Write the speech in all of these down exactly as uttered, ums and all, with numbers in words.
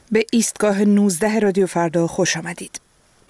به ایستگاه نوزده رادیو فردا خوش آمدید.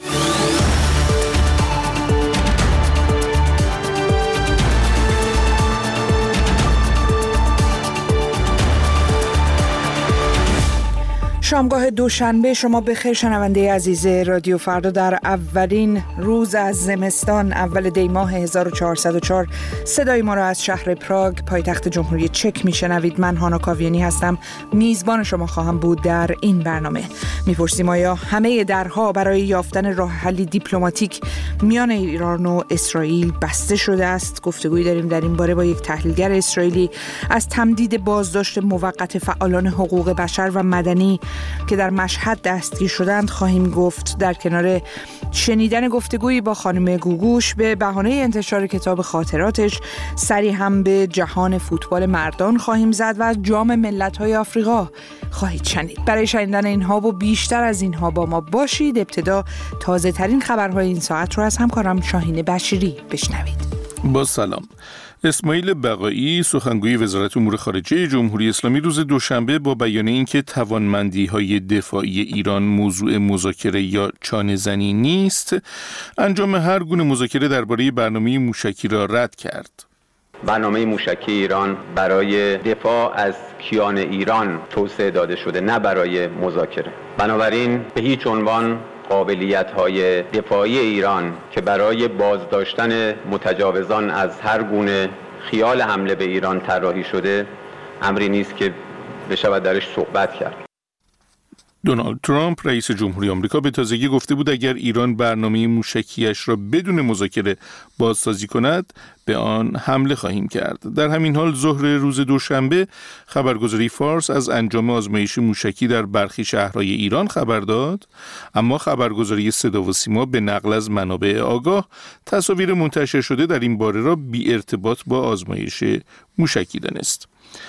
شامگاه دوشنبه شما بخیر شنونده عزیز رادیو فردا. در اولین روز از زمستان اول دی ماه هزار و چهارصد و چهار صدای ما را از شهر پراگ پایتخت جمهوری چک میشنوید. من هانا کاویانی هستم، میزبان شما خواهم بود در این برنامه. میپرسیم آیا همه درها برای یافتن راه حلی دیپلماتیک میان ایران و اسرائیل بسته شده است؟ گفتگویی داریم در این باره با یک تحلیلگر اسرائیلی. از تمدید بازداشت موقت فعالان حقوق بشر و مدنی که در مشهد دستگیر شدند خواهیم گفت. در کنار شنیدن گفتگویی با خانم گوگوش به بهانه انتشار کتاب خاطراتش سری هم به جهان فوتبال مردان خواهیم زد و از جام ملت‌های آفریقا خواهید شنید. برای شنیدن اینها و بیشتر از اینها با ما باشید. ابتدا تازه ترین خبرهای این ساعت رو از همکارم شاهین بشیری بشنوید. با سلام. اسماعیل بقایی سخنگوی وزارت امور خارجه جمهوری اسلامی روز دوشنبه با بیان اینکه توانمندی‌های دفاعی ایران موضوع مذاکره یا چانه‌زنی نیست، انجام هر گونه مذاکره درباره برنامه موشکی را رد کرد. برنامه موشکی ایران برای دفاع از کیان ایران توسعه داده شده، نه برای مذاکره. بنابراین به هیچ عنوان قابلیت‌های دفاعی ایران که برای بازداشتن متجاوزان از هر گونه خیال حمله به ایران طراحی شده امری نیست که بشود درش صحبت کرد. دونالد ترامپ رئیس جمهوری آمریکا به تازگی گفته بود اگر ایران برنامه موشکیش را بدون مذاکره بازسازی کند به آن حمله خواهیم کرد. در همین حال ظهر روز دوشنبه خبرگزاری فارس از انجام آزمایش موشکی در برخی شهرهای ایران خبر داد، اما خبرگزاری صدا و سیما به نقل از منابع آگاه تصاویر منتشر شده در این باره را بی ارتباط با آزمایش موشکی دانست.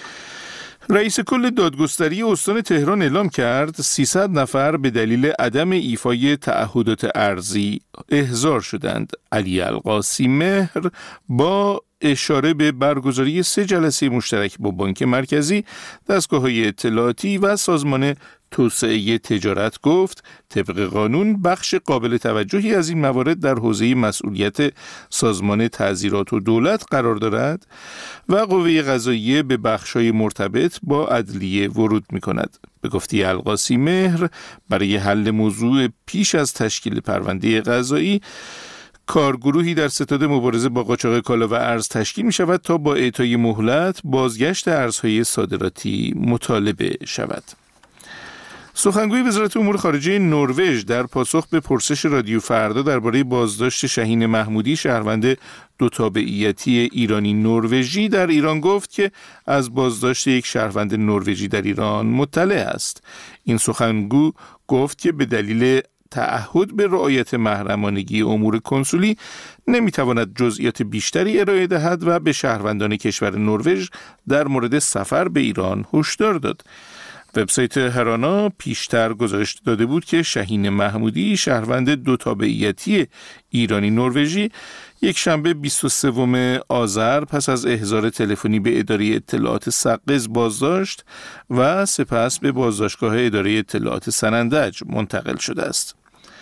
رئیس کل دادگستری استان تهران اعلام کرد سیصد نفر به دلیل عدم ایفای تعهدات ارضی احضار شدند. علی القاسی مهر با اشاره به برگزاری سه جلسه مشترک با بانک مرکزی، دستگاه‌های اطلاعاتی و سازمان توسعه تجارت گفت طبق قانون بخش قابل توجهی از این موارد در حوزه مسئولیت سازمان تعزیرات و دولت قرار دارد و قوه قضاییه به بخش‌های مرتبط با عدلیه ورود می‌کند. به گفته القاسی مهر برای حل موضوع پیش از تشکیل پرونده قضایی کارگروهی در ستاد مبارزه با قاچاق کالا و ارز تشکیل می شود تا با اعطای مهلت بازگشت ارزهای صادراتی مطالبه شود. سخنگوی وزارت امور خارجه نروژ در پاسخ به پرسش رادیو فردا درباره بازداشت شهین محمودی شهروند دو تابعیتی ایرانی نروژی در ایران گفت که از بازداشت یک شهروند نروژی در ایران مطلع است. این سخنگو گفت که به دلیل تعهد به رعایت محرمانگی امور کنسولی نمیتواند جزئیات بیشتری ارائه دهد و به شهروندان کشور نروژ در مورد سفر به ایران هشدار داد. وبسایت هرانا پیشتر گزارش داده بود که شهین محمودی شهروند دو تابعیتی ایرانی نروژی یک شنبه بیست و سوم آذر پس از احضار تلفنی به اداره اطلاعات سقز بازداشت و سپس به بازداشتگاه اداره اطلاعات سنندج منتقل شده است.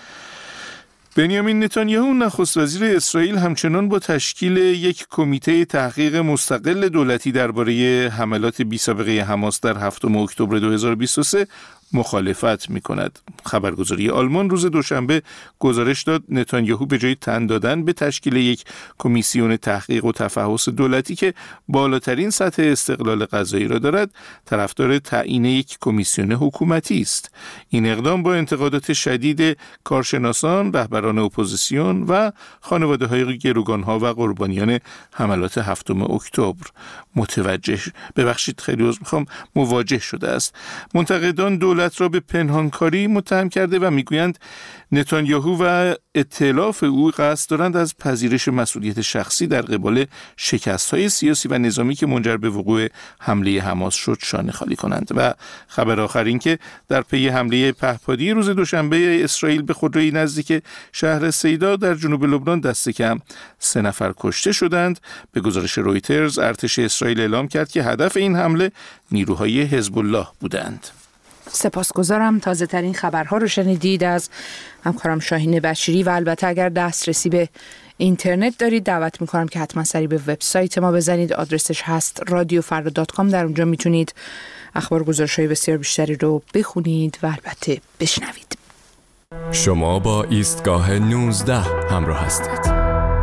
بنیامین نتانیاهو نخست وزیر اسرائیل همچنان با تشکیل یک کمیته تحقیق مستقل دولتی درباره حملات بی‌سابقه حماس در هفتم اکتبر دو هزار و بیست و سه مخالفت می کند. خبرگزاری آلمان روز دوشنبه گزارش داد نتانیاهو به جای تن دادن به تشکیل یک کمیسیون تحقیق و تفحص دولتی که بالاترین سطح استقلال قضایی را دارد، طرفدار تعیین یک کمیسیون حکومتی است. این اقدام با انتقادات شدید کارشناسان، رهبران اپوزیسیون و خانواده‌های گروگان‌ها و قربانیان حملات هفتم اکتبر متوجه ببخشید خیلی عذر می‌خوام مواجه شده است. منتقدان دولت را به پنهانکاری متهم کرده و میگویند نتانیاهو و ائتلاف او قصد دارند از پذیرش مسئولیت شخصی در قبال شکست‌های سیاسی و نظامی که منجر به وقوع حمله حماس شد شانه خالی کنند. و خبر آخر این که در پی حمله پهپادی روز دوشنبه اسرائیل به خودروی نزدیک شهر سیدا در جنوب لبنان دست کم سه نفر کشته شدند. به گزارش رویترز ارتش اسرائیل اعلام کرد که هدف این حمله نیروهای حزب الله بودند. سپاسگزارم. تازه ترین خبرها رو شنیدید از همکارم شاهین بشیری و البته اگر دسترسی به اینترنت دارید دعوت میکنم که حتما سری به وبسایت ما بزنید. آدرسش هست رادیو فردا دات کام. در اونجا میتونید اخبار گزارش‌های بسیار بیشتری رو بخونید و البته بشنوید. شما با ایستگاه نوزده همراه هستید.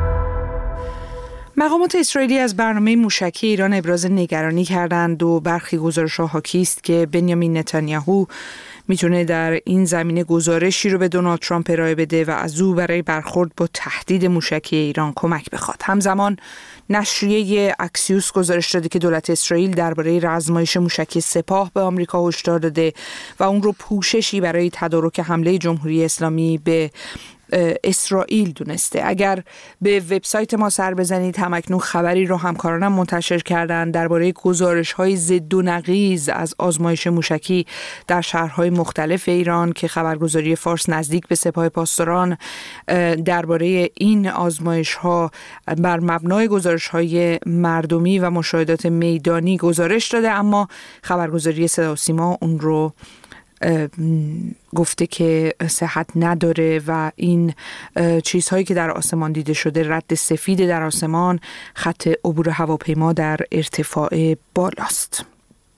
مقامات اسرائیلی از برنامه موشکی ایران ابراز نگرانی کردند و برخی گزارش‌ها حاکی است که بنیامین نتانیاهو میتونه در این زمینه گزارشی رو به دونالد ترامپ ارائه بده و از او برای برخورد با تهدید موشکی ایران کمک بخواد. همزمان نشریه اکسیوس گزارش داده که دولت اسرائیل درباره آزمایش موشکی سپاه به آمریکا هشدار داده و اون رو پوششی برای تدارک حمله جمهوری اسلامی به اسرائیل دونسته. اگر به وبسایت ما سر بزنید همکنون خبری رو همکارانم منتشر کردن درباره گزارش‌های ضد و نقیض از آزمایش موشکی در شهرهای مختلف ایران که خبرگزاری فارس نزدیک به سپاه پاسداران درباره این آزمایش‌ها بر مبنای گزارش‌های مردمی و مشاهدات میدانی گزارش داده، اما خبرگزاری صدا و سیما اون رو گفته که صحت نداره و این چیزهایی که در آسمان دیده شده رد سفید در آسمان، خط عبور هواپیما در ارتفاع بالاست.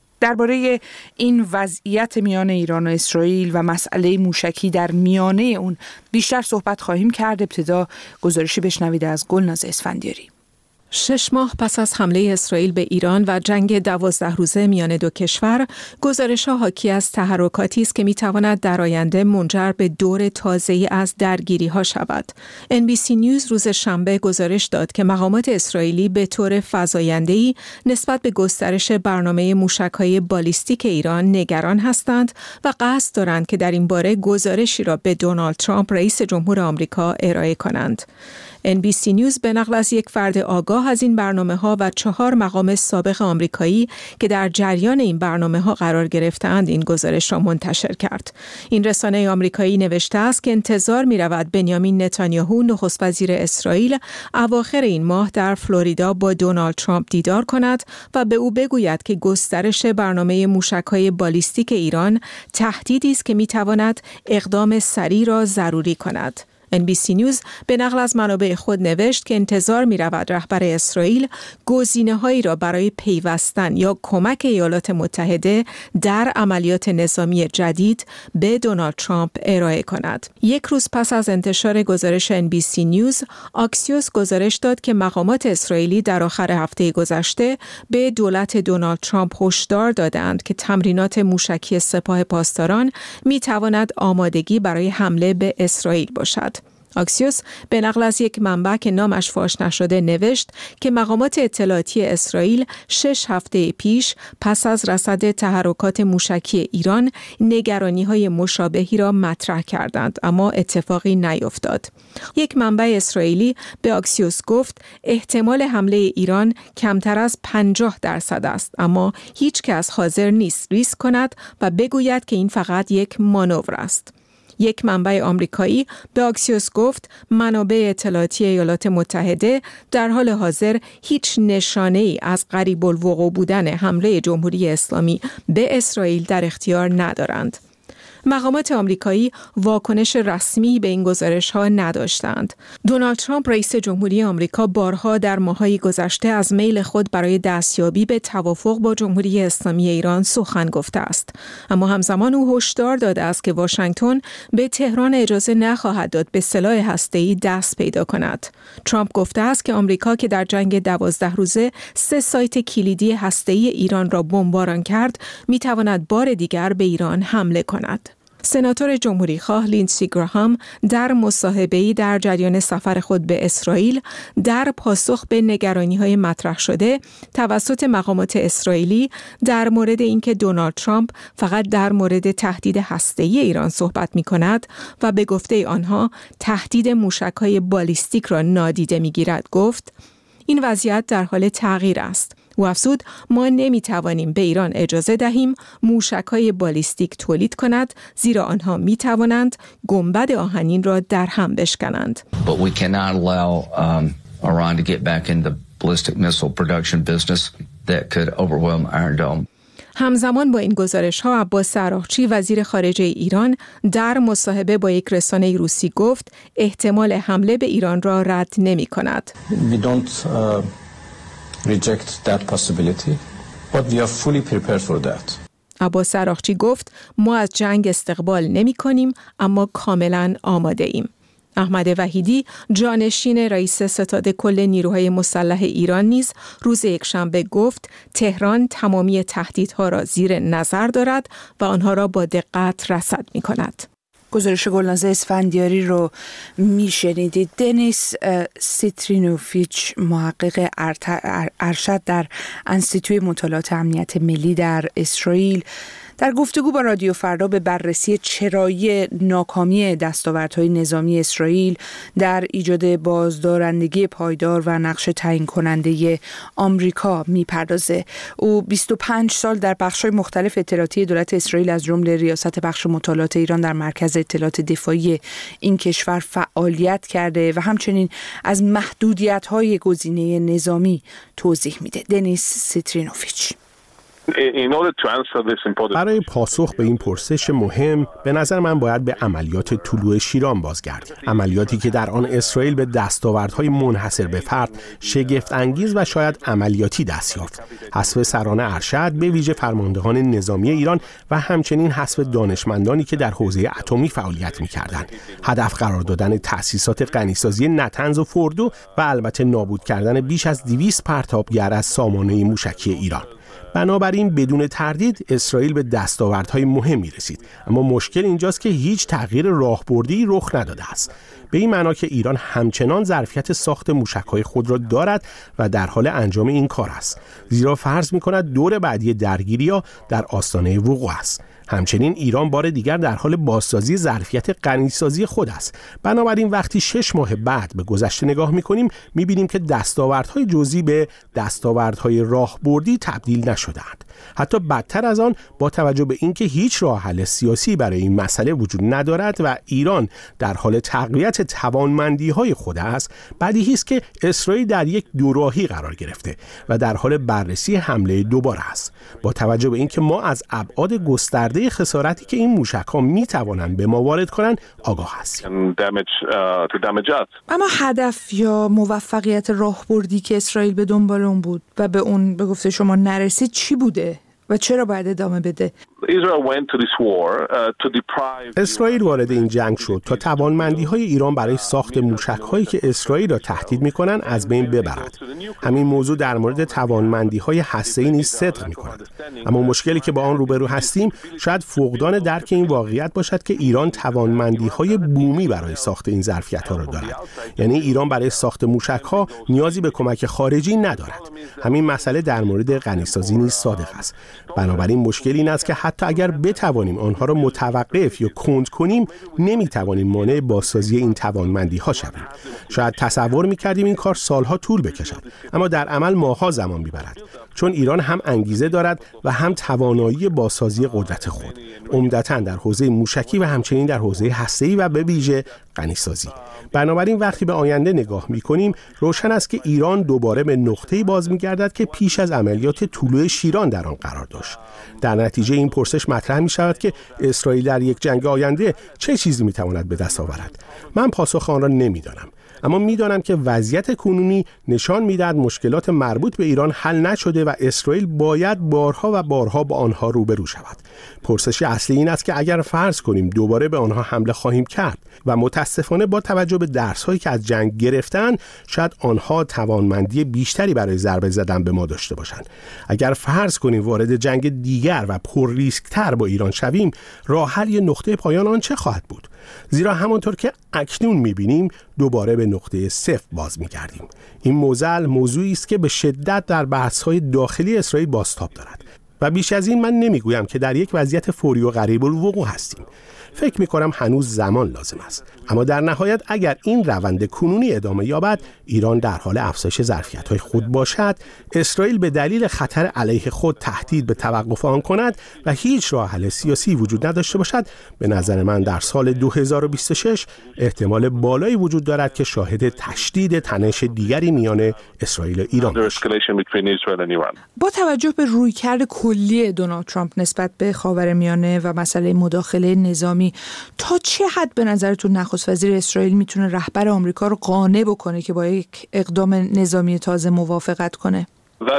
درباره این وضعیت میان ایران و اسرائیل و مسئله موشکی در میانه اون بیشتر صحبت خواهیم کرد. ابتدا گزارشی بشنوید از گلناز اسفندیاری. شش ماه پس از حمله اسرائیل به ایران و جنگ دوازده روزه میان دو کشور، گزارش‌ها حاکی از تحرکاتی است که می‌تواند در آینده منجر به دور تازه‌ای از درگیری‌ها شود. ان بی سی نیوز روز شنبه گزارش داد که مقامات اسرائیلی به طور فزاینده‌ای نسبت به گسترش برنامه موشک‌های بالیستیک ایران نگران هستند و قصد دارند که در این باره گزارشی را به دونالد ترامپ رئیس جمهور آمریکا ارائه کنند. ان بی سی نیوز به نقل از یک فرد آگاه از این برنامه‌ها و چهار مقام سابق آمریکایی که در جریان این برنامه‌ها قرار گرفتند این گزارش را منتشر کرد. این رسانه آمریکایی نوشته است که انتظار می‌رود بنیامین نتانیاهو نخست وزیر اسرائیل اواخر این ماه در فلوریدا با دونالد ترامپ دیدار کند و به او بگوید که گسترش برنامه موشک‌های بالیستیک ایران تهدیدی است که می‌تواند اقدام سریع را ضروری کند. ان بی سی نیوز به نقل از منابع خود نوشت که انتظار می رود رهبر اسرائیل گزینه‌هایی را برای پیوستن یا کمک ایالات متحده در عملیات نظامی جدید به دونالد ترامپ ارائه کند. یک روز پس از انتشار گزارش ان بی سی نیوز، اکسیوس گزارش داد که مقامات اسرائیلی در آخر هفته گذشته به دولت دونالد ترامپ هشدار دادند که تمرینات موشکی سپاه پاسداران می تواند آمادگی برای حمله به اسرائیل باشد. اکسیوس به نقل از یک منبع که نامش فاش نشده نوشت که مقامات اطلاعاتی اسرائیل شش هفته پیش پس از رصد تحرکات موشکی ایران نگرانی‌های مشابهی را مطرح کردند، اما اتفاقی نیفتاد. یک منبع اسرائیلی به اکسیوس گفت احتمال حمله ایران کمتر از پنجاه درصد است، اما هیچ کس حاضر نیست ریسک کند و بگوید که این فقط یک مانور است. یک منبع آمریکایی به اکسیوس گفت منابع اطلاعاتی ایالات متحده در حال حاضر هیچ نشانه‌ای از قریب الوقوع بودن حمله جمهوری اسلامی به اسرائیل در اختیار ندارند. مقامات آمریکایی واکنش رسمی به این گزارش‌ها نداشتند. دونالد ترامپ رئیس جمهوری آمریکا بارها در ماه‌های گذشته از میل خود برای دستیابی به توافق با جمهوری اسلامی ایران سخن گفته است، اما همزمان او هشدار داده است که واشنگتن به تهران اجازه نخواهد داد به سلاح هسته‌ای دست پیدا کند. ترامپ گفته است که آمریکا که در جنگ دوازده روزه سه سایت کلیدی هسته‌ای ایران را بمباران کرد، می‌تواند بار دیگر به ایران حمله کند. سناتور جمهوری خواه لیندسی گراهام در مصاحبه‌ای در جریان سفر خود به اسرائیل در پاسخ به نگرانی‌های مطرح شده توسط مقامات اسرائیلی در مورد اینکه دونالد ترامپ فقط در مورد تهدید هسته‌ای ایران صحبت می‌کند و به گفته آنها تهدید موشک‌های بالیستیک را نادیده می‌گیرد گفت این وضعیت در حال تغییر است. او افزود ما نمی‌توانیم به ایران اجازه دهیم موشک‌های بالیستیک تولید کند، زیرا آنها می‌توانند گنبد آهنین را در هم بشکنند. But we cannot allow um, Iran to get back in the ballistic missile production business that could overwhelm Iron Dome. همزمان با این گزارش‌ها عباس عراقچی وزیر خارجه ایران در مصاحبه با یک رسانه روسی گفت احتمال حمله به ایران را رد نمی‌کند. We don't uh, reject that possibility, but we are fully prepared for that. عباس عراقچی گفت ما از جنگ استقبال نمی‌کنیم اما کاملاً آماده ایم. احمد وحیدی جانشین رئیس ستاد کل نیروهای مسلح ایران نیز روز یکشنبه گفت تهران تمامی تهدیدها را زیر نظر دارد و آنها را با دقت رصد می‌کند. گزارش گلناز اسفندیاری رو میشنیدید. دنیس سیترینوفیچ محقق ارشد در انستیتوی مطالعات امنیت ملی در اسرائیل در گفتگو با رادیو فردا به بررسی چرایی ناکامی دستاوردهای نظامی اسرائیل در ایجاد بازدارندگی پایدار و نقش تعیین کننده آمریکا میپردازه. او بیست و پنج سال در بخش‌های مختلف اطلاعاتی دولت اسرائیل از جمله ریاست بخش مطالعات ایران در مرکز اطلاعات دفاعی این کشور فعالیت کرده و همچنین از محدودیت‌های گزینه نظامی توضیح میده. دنیس سیترینوفیچ: برای پاسخ به این پرسش مهم به نظر من باید به عملیات طلوع شیران بازگردیم. عملیاتی که در آن اسرائیل به دستاوردهای منحصر به فرد، شگفت انگیز و شاید عملیاتی دست یافت. حذف سران ارشد به ویژه فرماندهان نظامی ایران و همچنین حذف دانشمندانی که در حوزه اتمی فعالیت می‌کردند. هدف قرار دادن تأسیسات غنیسازی نتنز و فردو و البته نابود کردن بیش از دویست پرتابگر از سامانه موشکی ایران. بنابراین بدون تردید اسرائیل به دستاوردهای مهمی رسید، اما مشکل اینجاست که هیچ تغییر راهبردی رخ نداده است. به این معنا که ایران همچنان ظرفیت ساخت موشک‌های خود را دارد و در حال انجام این کار است، زیرا فرض می‌کند دور بعدی درگیری‌ها در آستانه وقوع است. همچنین ایران بار دیگر در حال بازسازی ظرفیت غنیسازی خود است. بنابراین وقتی شش ماه بعد به گذشته نگاه می‌کنیم می‌بینیم که دستاوردهای جزئی به دستاوردهای راهبردی تبدیل نشده‌اند. حتی بدتر از آن، با توجه به اینکه هیچ راه حل سیاسی برای این مسئله وجود ندارد و ایران در حال تقویت توانمندی‌های خود است، بدیهی است که اسرائیل در یک دوراهی قرار گرفته و در حال بررسی حمله دوباره است. با توجه به اینکه ما از ابعاد گسترده خسارتی که این موشک‌ها می‌توانند به ما وارد کنند آگاه هستیم. اما هدف یا موفقیت راهبردی که اسرائیل به دنبال اون بود و به اون به گفته شما نرسید چی بوده و چرا باید ادامه بده؟ اسرائیل وارد این جنگ شد تا توانمندی‌های ایران برای ساخت موشک‌هایی که اسرائیل را تهدید می‌کنند از بین ببرد. همین موضوع در مورد توانمندی‌های هسته‌ای نیز صدق می‌کند. اما مشکلی که با آن روبرو هستیم شاید فقدان درک این واقعیت باشد که ایران توانمندی‌های بومی برای ساخت این ظرفیت‌ها را دارد. یعنی ایران برای ساخت موشک‌ها نیازی به کمک خارجی ندارد. همین مسئله در مورد غنیسازی نیز صادق است. بنابراین مشکل این است که حتی اگر بتوانیم آنها را متوقف یا کند کنیم، نمیتوانیم مانع بازسازی این توانمندی ها شویم. شاید تصور میکردیم این کار سالها طول بکشد، اما در عمل ماها زمان میبرد، چون ایران هم انگیزه دارد و هم توانایی بازسازی قدرت خود، عمدتاً در حوزه موشکی و همچنین در حوزه هسته‌ای و به ویژه غنیسازی. بنابراین وقتی به آینده نگاه می‌کنیم، روشن است که ایران دوباره به نقطه‌ای باز می‌گردد که پیش از عملیات طلوع شیران در آن قرار داشت. در نتیجه این پرسش مطرح می‌شود که اسرائیل در یک جنگ آینده چه چیزی می‌تواند به دست آورد؟ من پاسخ آن را نمی‌دانم، اما می‌دانم که وضعیت کنونی نشان می‌دهد مشکلات مربوط به ایران حل نشده و اسرائیل باید بارها و بارها با آنها روبرو شود. پرسش اصلی این است که اگر فرض کنیم دوباره به آنها حمله خواهیم کرد و متاسفانه با توجه به درس‌هایی که از جنگ گرفتن، شاید آنها توانمندی بیشتری برای ضربه زدن به ما داشته باشند. اگر فرض کنیم وارد جنگ دیگر و پر ریسک‌تر با ایران شویم، راه حل یه نقطه پایان آن چه خواهد بود؟ زیرا همانطور که اکنون می‌بینیم دوباره به نقطه صفر باز می‌گردیم. این موضوع موضوعی است که به شدت در بحث‌های داخلی اسرائیل بازتاب دارد و بیش از این من نمیگویم که در یک وضعیت فوری و قریب الوقوع هستیم. فکر می‌کنم هنوز زمان لازم است. اما در نهایت اگر این روند کنونی ادامه یابد، ایران در حال افزایش ظرفیت‌های خود باشد، اسرائیل به دلیل خطر علیه خود تهدید به توقف آن کند و هیچ راه حل سیاسی وجود نداشته باشد، به نظر من در سال دو هزار و بیست و شش احتمال بالایی وجود دارد که شاهد تشدید تنش دیگری میان اسرائیل و ایران باشیم. با توجه به رویکرد کلی دونالد ترامپ نسبت به خاورمیانه و مسئله مداخله نظامی، تا چه حد به نظرتون نخست وزیر اسرائیل میتونه رهبر آمریکا رو قانع بکنه که با یک اقدام نظامی تازه موافقت کنه؟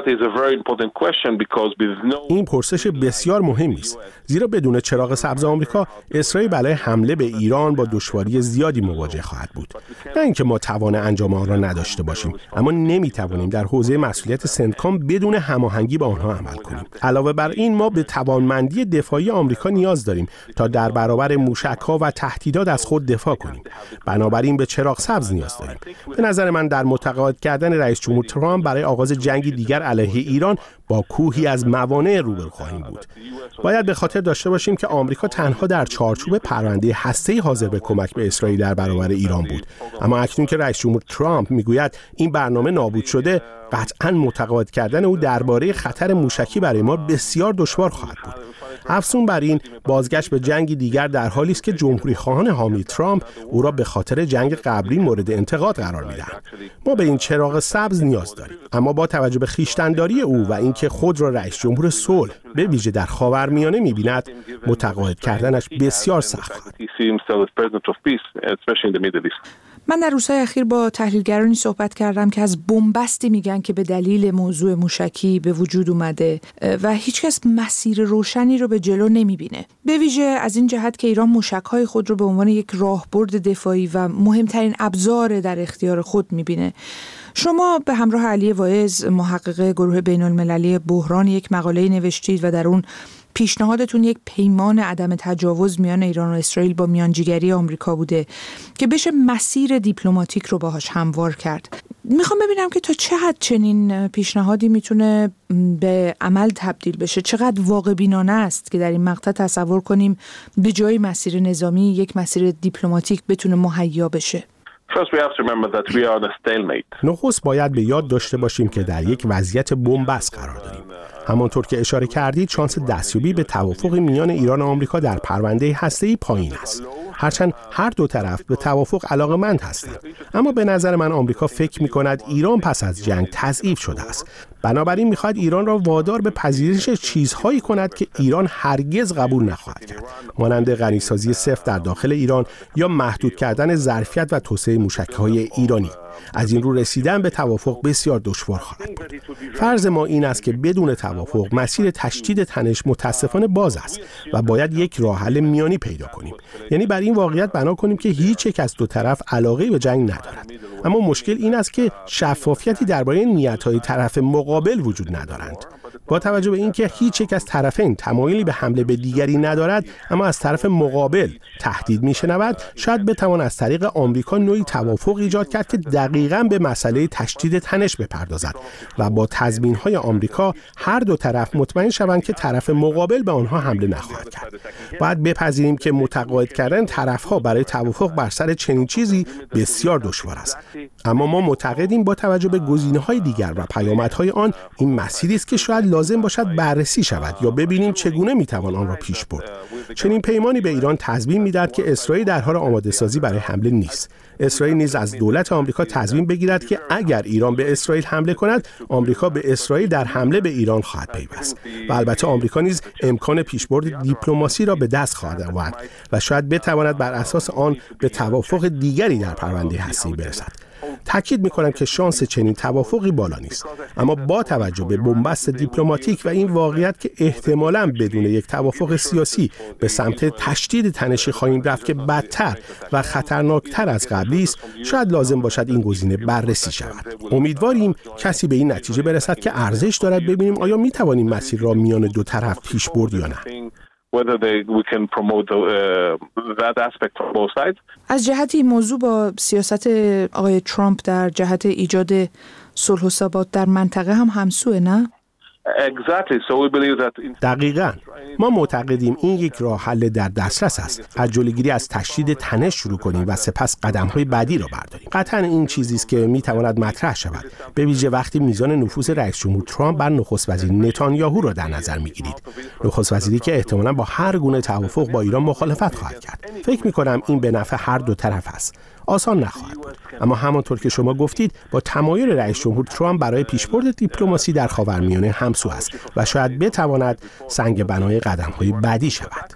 این پرسش بسیار مهمی است، زیرا بدون چراغ سبز آمریکا اسرائیل برای حمله به ایران با دشواری زیادی مواجه خواهد بود. نه اینکه ما توان انجام آن را نداشته باشیم، اما نمیتوانیم در حوزه مسئولیت سنتکام بدون هماهنگی با آنها عمل کنیم. علاوه بر این ما به توانمندی دفاعی آمریکا نیاز داریم تا در برابر موشک‌ها و تهدیدات از خود دفاع کنیم. بنابراین به چراغ سبز نیاز داریم. به نظر من در متقاعد کردن رئیس جمهور ترامپ برای آغاز جنگی دیگر علیه ایران با کوهی از موانع روبرو خواهیم بود. باید به خاطر داشته باشیم که آمریکا تنها در چارچوب پرونده هسته‌ای حاضر به کمک به اسرائیل در برابر ایران بود. اما اکنون که رئیس جمهور ترامپ میگوید این برنامه نابود شده، قطعاً متقاعد کردن او درباره خطر موشکی برای ما بسیار دشوار خواهد بود. افزون بر این، بازگشت به جنگی دیگر در حالی است که جمهوری خواهان حامی ترامپ او را به خاطر جنگ قبلی مورد انتقاد قرار میدهند. ما به این چراغ سبز نیاز داریم، اما با توجه به خویشتن‌داری او و اینکه خود را رئیس جمهور صلح به ویژه در خاورمیانه می‌بیند، متقاعد کردنش بسیار سخت خواهد. من در روزهای اخیر با تحلیلگرانی صحبت کردم که از بنبستی میگن که به دلیل موضوع موشکی به وجود اومده و هیچکس مسیر روشنی رو به جلو نمیبینه. به ویژه از این جهت که ایران موشک‌های خود رو به عنوان یک راهبرد دفاعی و مهمترین ابزار در اختیار خود میبینه. شما به همراه علی واعظ، محقق گروه بین‌المللی بحران، یک مقاله نوشتید و در اون پیشنهادتون یک پیمان عدم تجاوز میان ایران و اسرائیل با میانجیگری آمریکا بوده که بشه مسیر دیپلماتیک رو باهاش هموار کرد. میخوام ببینم که تا چه حد چنین پیشنهادی میتونه به عمل تبدیل بشه، چقدر واقع بینانه است که در این مقطع تصور کنیم به جای مسیر نظامی یک مسیر دیپلماتیک بتونه مهیا بشه. نخست باید به یاد داشته باشیم که در یک وضعیت بنبست قرار داریم. همانطور که اشاره کردید، شانس دستیابی به توافق میان ایران و آمریکا در پرونده هسته‌ای پایین است. هرچند هر دو طرف به توافق علاقه‌مند هستند، اما به نظر من آمریکا فکر می‌کند ایران پس از جنگ تضعیف شده است. بنابراین می‌خواهد ایران را وادار به پذیرش چیزهایی کند که ایران هرگز قبول نخواهد کرد، مانند غنیسازی صفر در داخل ایران یا محدود کردن ظرفیت و توسعه موشک‌های ایرانی. از این رو رسیدن به توافق بسیار دشوار خواهد بود. فرض ما این است که بدون توافق مسیر تشدید تنش متاسفانه باز است و باید یک راه حل میانی پیدا کنیم. یعنی بر این واقعیت بنا کنیم که هیچ یک از دو طرف علاقه به جنگ ندارد. اما مشکل این است که شفافیتی درباره نیت‌های طرف مقابل وجود ندارند. با توجه به اینکه هیچ یک از طرفین تمایلی به حمله به دیگری ندارد، اما از طرف مقابل تهدید می‌شنود، شاید بتوان از طریق آمریکا نوعی توافق ایجاد کرد که دقیقاً به مسئله تشدید تنش بپردازد و با تضمین‌های آمریکا هر دو طرف مطمئن شوند که طرف مقابل به آنها حمله نخواهد کرد. باید بپذیریم که متقاعد کردن طرف‌ها برای توافق بر سر چنین چیزی بسیار دشوار است. اما ما معتقدیم با توجه به گزینه‌های دیگر و پیامدهای آن، این مسیری است که شاید لازم باشد بررسی شود یا ببینیم چگونه میتوان آن را پیش برد. چنین پیمانی به ایران تضمین میدهد که اسرائیل در حال آماده سازی برای حمله نیست. اسرائیل نیز از دولت آمریکا تضمین بگیرد که اگر ایران به اسرائیل حمله کند، آمریکا به اسرائیل در حمله به ایران خواهد پیوست. و البته آمریکا نیز امکان پیشبرد دیپلماسی را به دست خواهد آورد و شاید بتواند بر اساس آن به توافق دیگری در پرونده هسته‌ای برسد. تاکید می‌کنم که شانس چنین توافقی بالا نیست، اما با توجه به بنبست دیپلماتیک و این واقعیت که احتمالاً بدون یک توافق سیاسی به سمت تشدید تنشی خواهیم رفت که بدتر و خطرناکتر از قبلی است، شاید لازم باشد این گزینه بررسی شود. امیدواریم کسی به این نتیجه برسد که ارزش دارد ببینیم آیا می‌توانیم مسیر را میان دو طرف پیش برد یا نه. whether they, we can promote the, uh, that aspect from both sides. از جهت این موضوع با سیاست آقای ترامپ در جهت ایجاد صلح و ثبات در منطقه هم همسوه، نه؟ دقیقاً. ما معتقدیم این یک راه حل در دسترس است. از جلوگیری از تشدید تنش شروع کنیم و سپس قدم‌های بعدی را برداریم. قطعاً این چیزی است که می‌تواند مطرح شود. به ویژه وقتی میزان نفوذ رئیس جمهور ترامپ بر نخست وزیر نتانیاهو را در نظر می‌گیرید. نخست وزیری که احتمالاً با هر گونه توافق با ایران مخالفت خواهد کرد. فکر می‌کنم این به نفع هر دو طرف است. آسان نخواهد بود، اما همانطور که شما گفتید با تمایل رئیس جمهور ترامپ برای پیشبرد دیپلماسی در خاورمیانه همسو است و شاید بتواند سنگ بنای قدم‌های بعدی شود.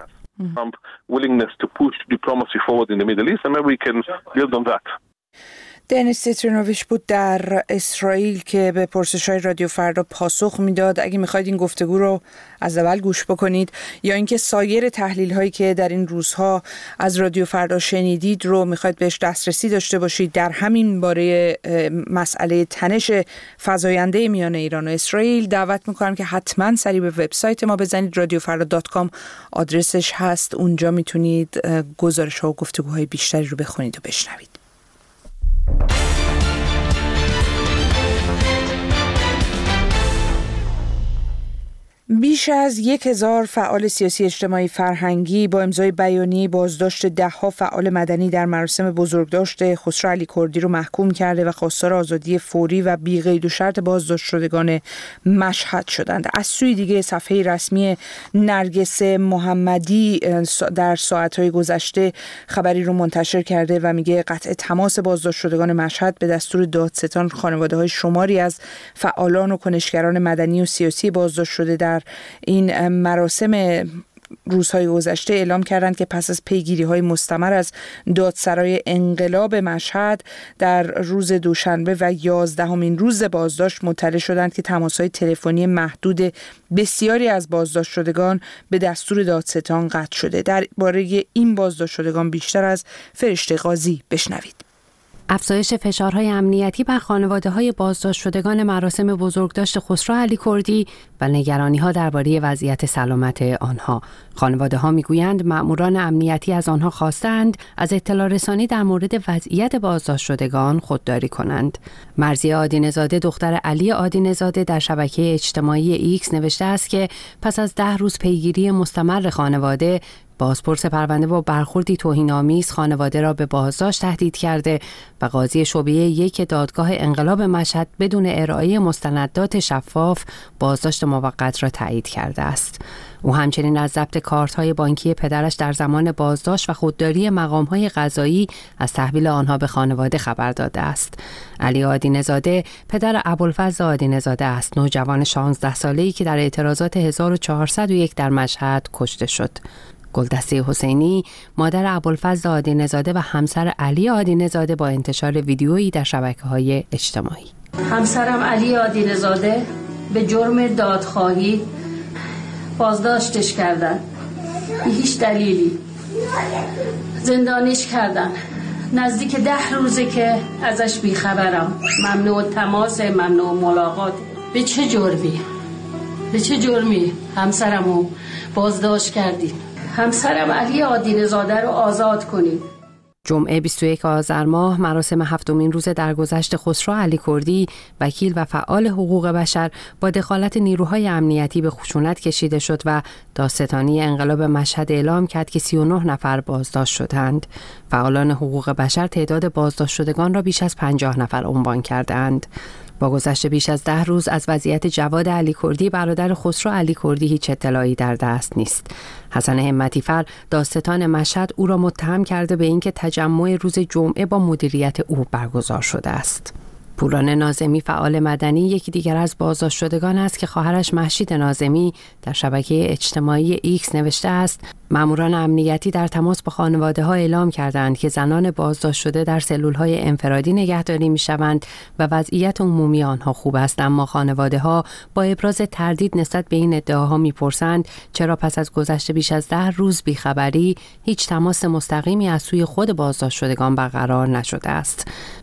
دنیس تیترینوویچ بود در اسرائیل که به پرسش‌های رادیو فردا پاسخ میداد. اگه میخواید این گفتگو رو از اول گوش بکنید یا اینکه سایر تحلیل‌هایی که در این روزها از رادیو فردا شنیدید رو میخواید بهش دسترسی داشته باشید در همین باره مسئله تنش فزاینده میان ایران و اسرائیل، دعوت میکنم که حتما سری به وبسایت ما بزنید. رادیو فردا دات کام آدرسش هست. اونجا میتونید گزارش‌ها و گفتگوهای بیشتری رو بخونید و بشنوید. بیش از یک هزار فعال سیاسی اجتماعی فرهنگی با امضای بیانیه بازداشت ده‌ها فعال مدنی در مراسم بزرگداشت خسرو علی کردی رو محکوم کرده و خواستار آزادی فوری و بی قید و شرط بازداشت شدگان مشهد شدند. از سوی دیگه صفحه رسمی نرگس محمدی در ساعت‌های گذشته خبری رو منتشر کرده و میگه قطع تماس بازداشت شدگان مشهد به دستور دادستان خانواده‌های شماری از فعالان و کنشگران مدنی و سیاسی بازداشت شده در این مراسم روزهای گذشته اعلام کردند که پس از پیگیری‌های مستمر از دادسرای انقلاب مشهد در روز دوشنبه و یازدهمین روز بازداشت مطلع شدند که تماس‌های تلفنی محدود بسیاری از بازداشت شدگان به دستور دادستان قطع شده. درباره این بازداشت شدگان بیشتر از فرشته قاضی بشنوید. افزایش فشارهای امنیتی بر خانواده‌های بازداشت شدگان مراسم بزرگداشت خسرو علی کردی و نگرانی‌ها درباره وضعیت سلامت آنها. خانواده‌ها می‌گویند مأموران امنیتی از آنها خواستند از اطلاع رسانی در مورد وضعیت بازداشت شدگان خودداری کنند. مرضیه عادی‌نژاده دختر علی عادی‌نژاده در شبکه اجتماعی ایکس نوشته است که پس از ده روز پیگیری مستمر خانواده، بازپرس پرونده با برخوردی توهین‌آمیز خانواده را به بازداشت تهدید کرده و قاضی شعبه یک دادگاه انقلاب مشهد بدون ارائه مستندات شفاف بازداشت موقت را تایید کرده است. او همچنین از ضبط کارت‌های بانکی پدرش در زمان بازداشت و خودداری مقام‌های قضایی از تحویل آنها به خانواده خبر داده است. علی عادی‌نژاده پدر ابوالفضل عادی‌نژاده است، نوجوان شانزده ساله‌ای که در اعتراضات هزار و چهارصد و یک در مشهد کشته شد. گلدسته حسینی مادر ابوالفضل عادی‌نژاده و همسر علی عادی‌نژاده با انتشار ویدیویی در شبکه‌های اجتماعی. همسرم علی عادی‌نژاده به جرم دادخواهی بازداشتش کردن، به هیچ دلیلی زندانیش کردن. نزدیک ده روزه که ازش بیخبرم. ممنوع تماس، ممنوع ملاقات. به چه جرمی؟ به چه جرمی همسرمو بازداشت کردید؟ همسرم علی عادی‌نژاده رو آزاد کنید. جمعه بیست و یک آذر ماه مراسم هفتمین روز درگذشت خسرو علی کردی، وکیل و فعال حقوق بشر، با دخالت نیروهای امنیتی به خشونت کشیده شد و دادستانی انقلاب مشهد اعلام کرد که سی و نه نفر بازداشت شدند. فعالان حقوق بشر تعداد بازداشت شدگان را بیش از پنجاه نفر عنوان کردند. با گذشت بیش از ده روز از وضعیت جواد علی کردی، برادر خسرو علی کردی، هیچ اطلاعی در دست نیست. حسن همتی‌فر دادستان مشهد او را متهم کرده به اینکه تجمع روز جمعه با مدیریت او برگزار شده است. پوران ناظمی فعال مدنی یکی دیگر از بازداشت شدگان است که خواهرش مهشید ناظمی در شبکه اجتماعی ایکس نوشته است: ماموران امنیتی در تماس با خانواده‌ها اعلام کردند که زنان بازداشت شده در سلول‌های انفرادی نگهداری می‌شوند و وضعیت عمومی آنها خوب است، اما خانواده‌ها با ابراز تردید نسبت به این ادعاها می‌پرسند چرا پس از گذشت بیش از ده روز بیخبری هیچ تماس مستقیمی از سوی خود بازداشت شدگان برقرار نشده است.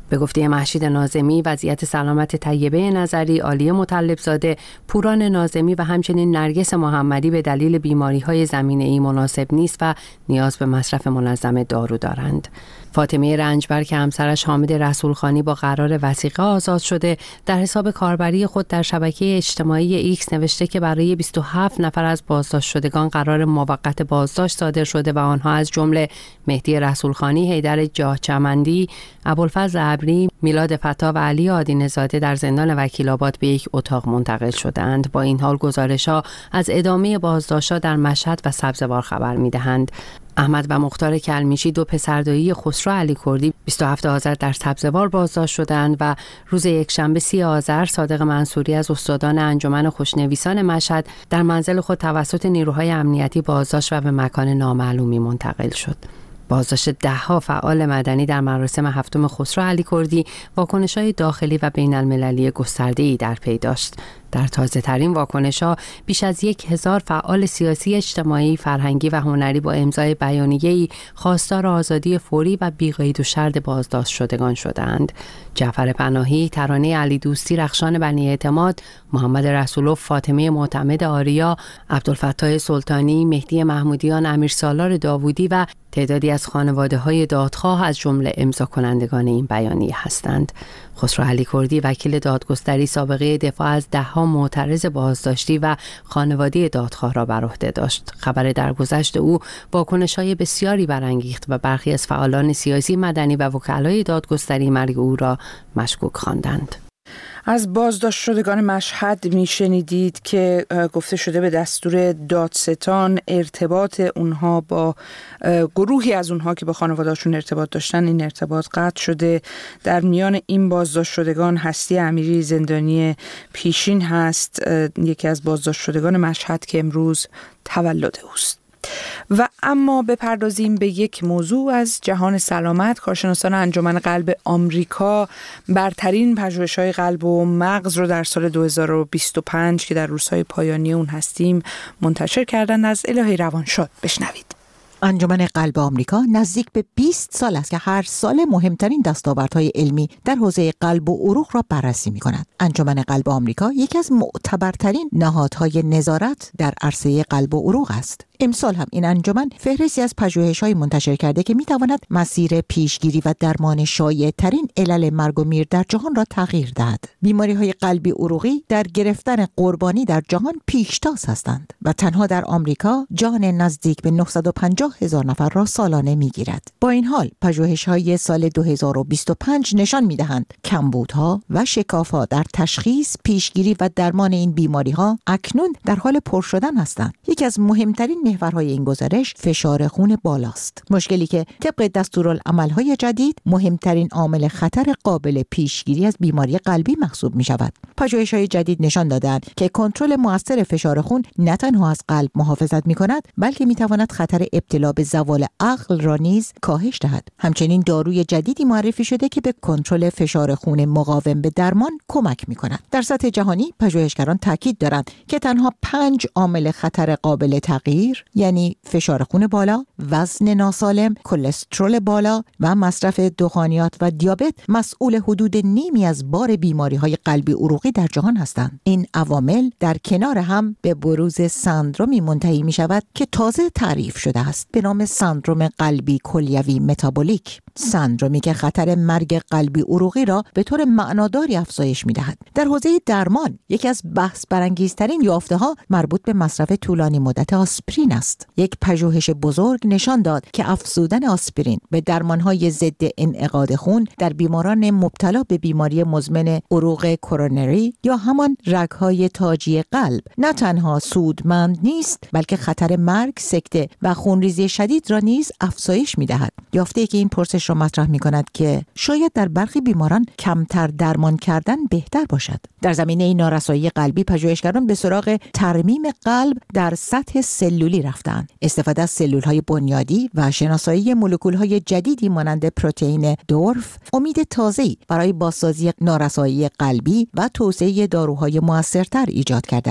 به گفته مهشید ناظمی، وضعیت سلامت طیبه نظری، عالیه مطلبزاده، پوران ناظمی و همچنین نرگس محمدی به دلیل بیماری‌های زمینه‌ای مناسب نیست و نیاز به مصرف منظم دارو دارند. فاطمه رنجبر که همسرش حامد رسولخانی با قرار وثیقه آزاد شده، در حساب کاربری خود در شبکه اجتماعی ایکس نوشته که برای بیست و هفت نفر از بازداشت شدگان قرار موقت بازداشت صادر شده و آنها از جمله مهدی رسولخانی، حیدر جاهچمندی، ابوالفضل ابری، میلاد فتا و علی آدین‌زاده در زندان وکیل‌آباد به یک اتاق منتقل شدند. با این حال گزارش‌ها از ادامه بازداشت‌ها در مشهد و سبزوار خبر می‌دهند. احمد و مختار کلمیشی، دو پسردایی خسرو علی کردی، بیست و هفتم آذر در سبزوار بازداشت شدند و روز یکشنبه سی آذر صادق منصوری از استادان انجمن خوشنویسان مشهد در منزل خود توسط نیروهای امنیتی بازداشت و به مکان نامعلومی منتقل شد. بازداشت ده‌ها فعال مدنی در مراسم هفتم خسرو علی کردی واکنش‌های داخلی و بین المللی گسترده‌ای در پی داشت. در تازه ترین واکنش‌ها بیش از یک هزار فعال سیاسی، اجتماعی، فرهنگی و هنری با امضای بیانیه‌ای خواستار آزادی فوری و بی‌قید و شرط بازداشت شدگان شدند. جعفر پناهی، ترانه علی دوستی، رخشان بنی اعتماد، محمد رسولوف، فاطمه معتمد آریا، عبدالفتاح سلطانی، مهدی محمودیان، امیر سالار داوودی و تعدادی از خانواده‌های دادخواه از جمله امضا کنندگان این بیانیه هستند. خسرو علی کردی، وکیل دادگستری، سابقه دفاع از ده‌ها معترض بازداشتی و خانواده دادخواه را بر عهده داشت. خبر درگذشت او واکنش‌های بسیاری برانگیخت و برخی از فعالان سیاسی، مدنی و وکلای دادگستری مرگ او را مشکوک خواندند. از بازداشت شدگان مشهد میشنیدید که گفته شده به دستور دادستان ارتباط اونها با گروهی از اونها که با خانواده‌هاشون ارتباط داشتن این ارتباط قطع شده. در میان این بازداشت شدگان هستی امیری زندانی پیشین هست، یکی از بازداشت شدگان مشهد که امروز تولد اوست. و اما بپردازیم به یک موضوع از جهان سلامت. کارشناسان انجمن قلب آمریکا برترین پژوهش‌های قلب و مغز رو در سال دو هزار و بیست و پنج که در روزهای پایانی اون هستیم منتشر کردند. از الهی روانشاد بشنوید. انجمن قلب آمریکا نزدیک به بیست سال است که هر سال مهمترین دستاوردهای علمی در حوزه قلب و عروق را بررسی می‌کند. انجمن قلب آمریکا یکی از معتبرترین نهادهای نظارت در عرصه قلب و عروق است. امسال هم این انجمن فهرستی از پژوهش‌های منتشر کرده که می‌تواند مسیر پیشگیری و درمان شایع‌ترین علل مرگ و میر در جهان را تغییر دهد. بیماری‌های قلبی عروقی در گرفتن قربانی در جهان پیشتاز هستند و تنها در آمریکا جان نزدیک به نهصد و پنجاه هزار نفر را سالانه می‌گیرد. با این حال پژوهش‌های سال دو هزار و بیست و پنج نشان می‌دهند کمبودها و شکاف‌ها در تشخیص، پیشگیری و درمان این بیماری‌ها اکنون در حال پر شدن هستند. یکی از مهمترین محورهای این گزارش فشار خون بالاست، مشکلی که طبق دستورالعمل‌های جدید مهمترین عامل خطر قابل پیشگیری از بیماری قلبی محسوب می‌شود. پژوهش‌های جدید نشان دادند که کنترل مؤثر فشار خون نه تنها از قلب محافظت می‌کند، بلکه می‌تواند خطر ابتلا به زوال عقل را نیز کاهش دهد. همچنین داروی جدیدی معرفی شده که به کنترل فشار خون مقاوم به درمان کمک می‌کند. در سطح جهانی پژوهشگران تاکید دارند که تنها پنج عامل خطر قابل تغییر، یعنی فشار خون بالا، وزن ناسالم، کلسترول بالا و مصرف دخانیات و دیابت، مسئول حدود نیمی از بار بیماری‌های قلبی عروقی در جهان هستند. این عوامل در کنار هم به بروز سندرومی منتهی می‌شود که تازه تعریف شده است به نام سندروم قلبی کلیوی متابولیک، سندرومی که خطر مرگ قلبی عروقی را به طور معناداری افزایش می‌دهد. در حوزه درمان یکی از بحث برانگیزترین یافته‌ها مربوط به مصرف طولانی مدت آسپرین است. یک پژوهش بزرگ نشان داد که افزودن آسپرین به درمان‌های ضد انعقاد خون در بیماران مبتلا به بیماری مزمن عروق کرونری یا همان رگ‌های تاجی قلب نه تنها سودمند نیست، بلکه خطر مرگ، سکته و خونریزی شدید را نیز افزایش می‌دهد. یافته‌ای که این پرسش را مطرح می‌کند که شاید در برخی بیماران کمتر درمان کردن بهتر باشد. در زمینه نارسایی قلبی پژوهشگران به سراغ ترمیم قلب در سطح سلولی رفتند. استفاده از سلول‌های بنیادی و شناسایی مولکول‌های جدیدی مانند پروتئین دورف امید تازه‌ای برای بازسازی نارسایی قلبی و توسعه داروهای موثرتر ایجاد کرده است.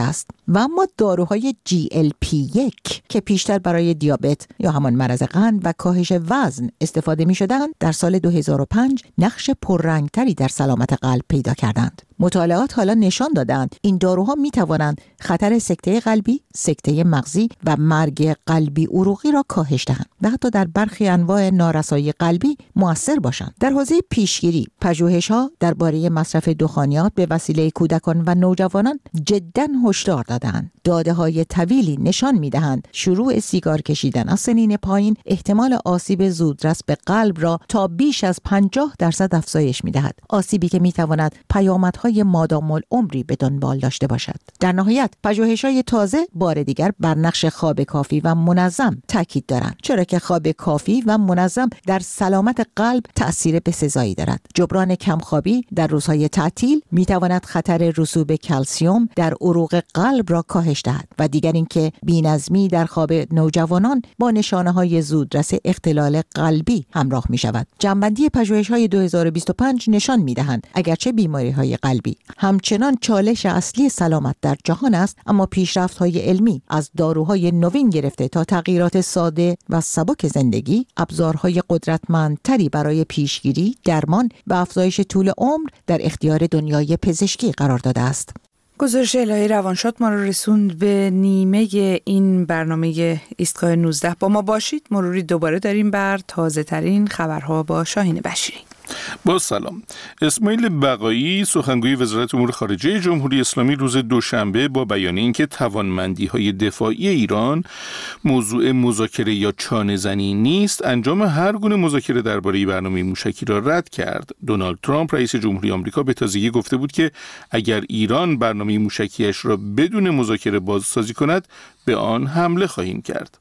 و اما داروهای جی ال پی یک که پیشتر برای دیابت یا همان مرض قند و کاهش وزن استفاده می شدند در سال دو هزار و پنج نقش پررنگتری در سلامت قلب پیدا کردند. مطالعات حالا نشان دادند این داروها می توانند خطر سکته قلبی، سکته مغزی و مرگ قلبی عروقی را کاهش دهند و حتی در برخی انواع نارسایی قلبی مؤثر باشند. در حوزه پیشگیری، پژوهش‌ها درباره مصرف دخانیات به وسیله کودکان و نوجوانان جداً هشدار دادند. داده‌های طویلی نشان می‌دهند شروع سیگار کشیدن از سنین پایین احتمال آسیب زودرس به قلب را تا بیش از پنجاه درصد افزایش می‌دهد. آسیبی که می‌تواند پیامدهای مادام العمری به دنبال داشته باشد. در نهایت پژوهش‌های تازه بار دیگر بر نقش خواب کافی و منظم تاکید دارند، چرا که خواب کافی و منظم در سلامت قلب تأثیر بسزایی دارد. جبران کمخوابی در روزهای تعطیل می‌تواند خطر رسوب کلسیم در عروق قلب را کاهش دهد و دیگر اینکه بی‌نظمی در خواب نوجوانان با نشانه‌های زودرس اختلال قلبی همراه می‌شود. جنبندی پژوهش‌های دو هزار و بیست و پنج نشان می‌دهند اگرچه بیماری‌های قلبی همچنان چالش اصلی سلامت در جهان است، اما پیشرفت‌های علمی از داروهای نوین گرفته تا تغییرات ساده و سبک زندگی، ابزارهای قدرتمندتری برای پیشگیری، درمان و افزایش طول عمر در اختیار دنیای پزشکی قرار داده است. گزارش الهه روانشاد ما رو رسوند به نیمه این برنامه ایستگاه نوزده. با ما باشید. مروری دوباره داریم بر تازه ترین خبرها با شاهین بشیری. با سلام. اسماعیل بقایی سخنگوی وزارت امور خارجه جمهوری اسلامی روز دوشنبه با بیان اینکه توانمندی‌های دفاعی ایران موضوع مذاکره یا چانه‌زنی نیست، انجام هر گونه مذاکره درباره برنامه موشکی را رد کرد. دونالد ترامپ رئیس جمهوری آمریکا به تازگی گفته بود که اگر ایران برنامه موشکیش را بدون مذاکره بازسازی کند، به آن حمله خواهیم کرد.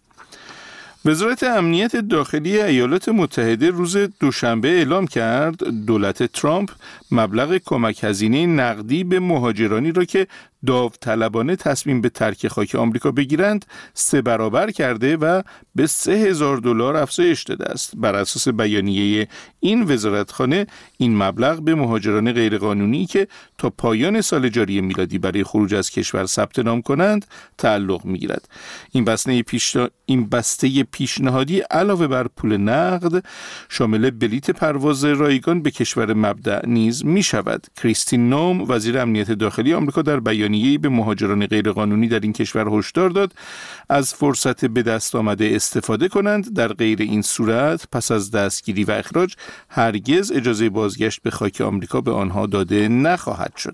وزارت امنیت داخلی ایالات متحده روز دوشنبه اعلام کرد دولت ترامپ مبلغ کمک هزینه نقدی به مهاجرانی را که داوطلبانه تصمیم به ترک خاک آمریکا بگیرند سه برابر کرده و به سه هزار دلار افزایش داده است. بر اساس بیانیه این وزارتخانه این مبلغ به مهاجران غیرقانونی که تا پایان سال جاری میلادی برای خروج از کشور ثبت نام کنند تعلق میگیرد. این بسته پیشنا... این بسته پیشنهادی علاوه بر پول نقد شامل بلیت پرواز رایگان به کشور مبدأ نیز می شود. کریستین نوم وزیر امنیت داخلی آمریکا در بیانیه‌ای به مهاجران غیرقانونی در این کشور هشدار داد از فرصت به دست آمده استفاده کنند. در غیر این صورت پس از دستگیری و اخراج هرگز اجازه بازگشت به خاک آمریکا به آنها داده نخواهد شد.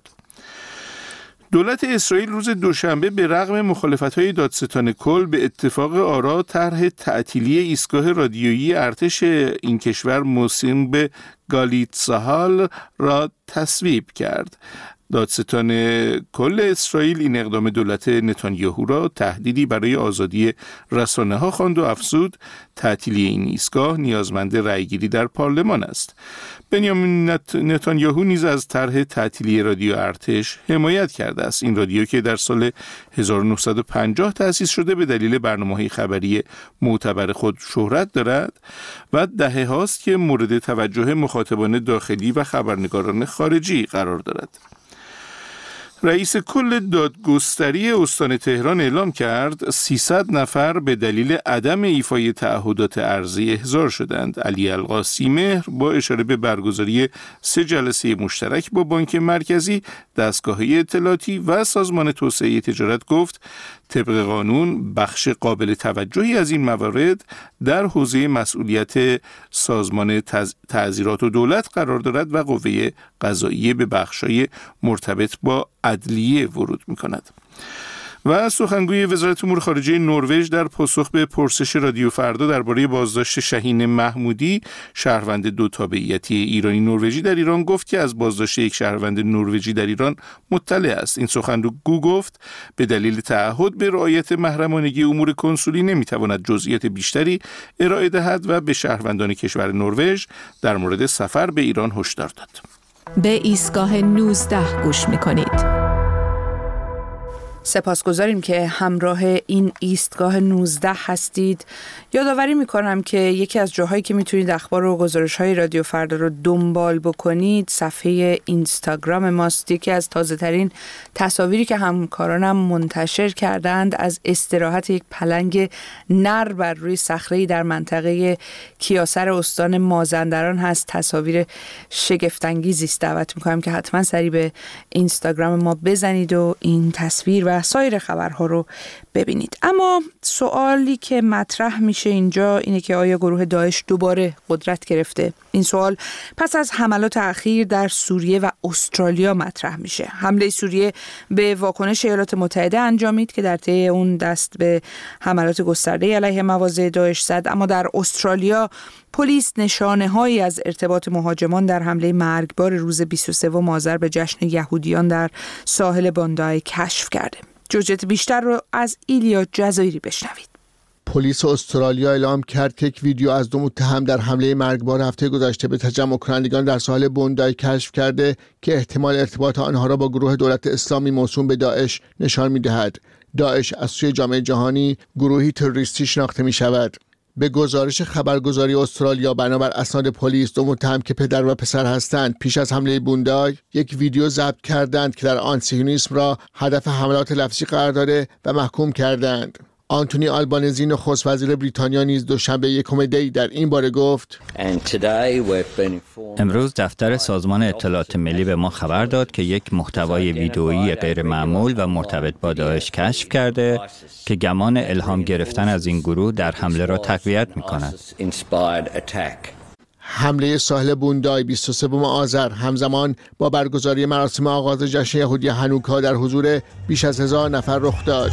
دولت اسرائیل روز دوشنبه به رغم مخالفت‌های دادستان کل به اتفاق آرا طرح تعطیلی ایستگاه رادیویی ارتش این کشور موسوم به گالیت ساهال را تصویب کرد. دادستان کل اسرائیل این اقدام دولت نتانیاهو را تهدیدی برای آزادی رسانه‌ها خواند و افزود تعطیلی این ایستگاه نیازمند رأیگیری در پارلمان است. بنیامین نت... نتانیاهو نیز از طرح تعطیلی رادیو ارتش حمایت کرده است. این رادیو که در سال هزار و نهصد و پنجاه تأسیس شده به دلیل برنامه‌های خبری معتبر خود شهرت دارد و دهه هاست که مورد توجه مخاطبان داخلی و خبرنگاران خارجی قرار دارد. رئیس کل دادگستری استان تهران اعلام کرد سیصد نفر به دلیل عدم ایفای تعهدات ارزی احضار شدند. علی القاسی مهر با اشاره به برگزاری سه جلسه مشترک با بانک مرکزی، دستگاه اطلاعاتی و سازمان توسعه تجارت گفت طبق قانون بخش قابل توجهی از این موارد در حوزه مسئولیت سازمان تعزیرات و دولت قرار دارد و قوه قضاییه به بخش‌های مرتبط با عدلیه ورود می‌کند. و سخنگوی وزارت امور خارجه نروژ در پاسخ به پرسش رادیو فردا درباره بازداشت شهین محمودی شهروند دو تابعیتی ایرانی نروژی در ایران گفت که از بازداشت یک شهروند نروژی در ایران مطلع است. این سخنگو گفت به دلیل تعهد به رعایت محرمانگی امور کنسولی نمیتواند جزئیات بیشتری ارائه دهد و به شهروندان کشور نروژ در مورد سفر به ایران هشدار داد. به ایستگاه نوزده گوش میکنید. سپاسگزاریم که همراه این ایستگاه نوزده هستید. یادآوری میکنم که یکی از جاهایی که میتونید اخبار و گزارش‌های رادیو فردا رو دنبال بکنید صفحه اینستاگرام ماست. یکی از تازه ترین تصاویری که همکارانم منتشر کردند از استراحت یک پلنگ نر بر روی صخره‌ای در منطقه کیاسر استان مازندران هست. تصاویر شگفت‌انگیزی است. دعوت میکنم که حتما سری به اینستاگرام ما بزنید و این تصویر و سایر خبرها رو ببینید. اما سوالی که مطرح میشه اینجا اینه که آیا گروه داعش دوباره قدرت گرفته؟ این سوال پس از حملات اخیر در سوریه و استرالیا مطرح میشه. حمله سوریه به واکنش ایالات متحده انجامید که در طی اون دست به حملات گسترده علیه مواضع داعش زد، اما در استرالیا پلیس نشانه‌هایی از ارتباط مهاجمان در حمله مرگبار روز بیست و سوم آذر به جشن یهودیان در ساحل باندای کشف کرده. جزئیات بیشتر رو از ایلیا جزایری بشنوید. پلیس استرالیا اعلام کرد که یک ویدیو از دو متهم در حمله مرگبار هفته گذشته به تجمع کنندگان در ساحل بوندای کشف کرده که احتمال ارتباط آنها را با گروه دولت اسلامی موسوم به داعش نشان می‌دهد. داعش از سوی جامعه جهانی گروهی تروریستی شناخته می‌شود. به گزارش خبرگزاری استرالیا بنابر اسناد پلیس، دو متهم که پدر و پسر هستند پیش از حمله بوندای یک ویدیو ضبط کردند که در آن صهیونیسم را هدف حملات لفظی قرار داده و محکوم کردند. آنتونی آلبانزی نخست وزیر بریتانیا نیز دوشنبه یکم دی در این باره گفت: امروز دفتر سازمان اطلاعات ملی به ما خبر داد که یک محتوای ویدئویی غیرمعمول و مرتبط با داعش کشف کرده که گمان الهام گرفتن از این گروه در حمله را تقویت می‌کند. حمله ساحل بوندای بیست و سوم آذر همزمان با برگزاری مراسم آغاز جشن یهودی هانوکا در حضور بیش از هزار نفر رخ داد.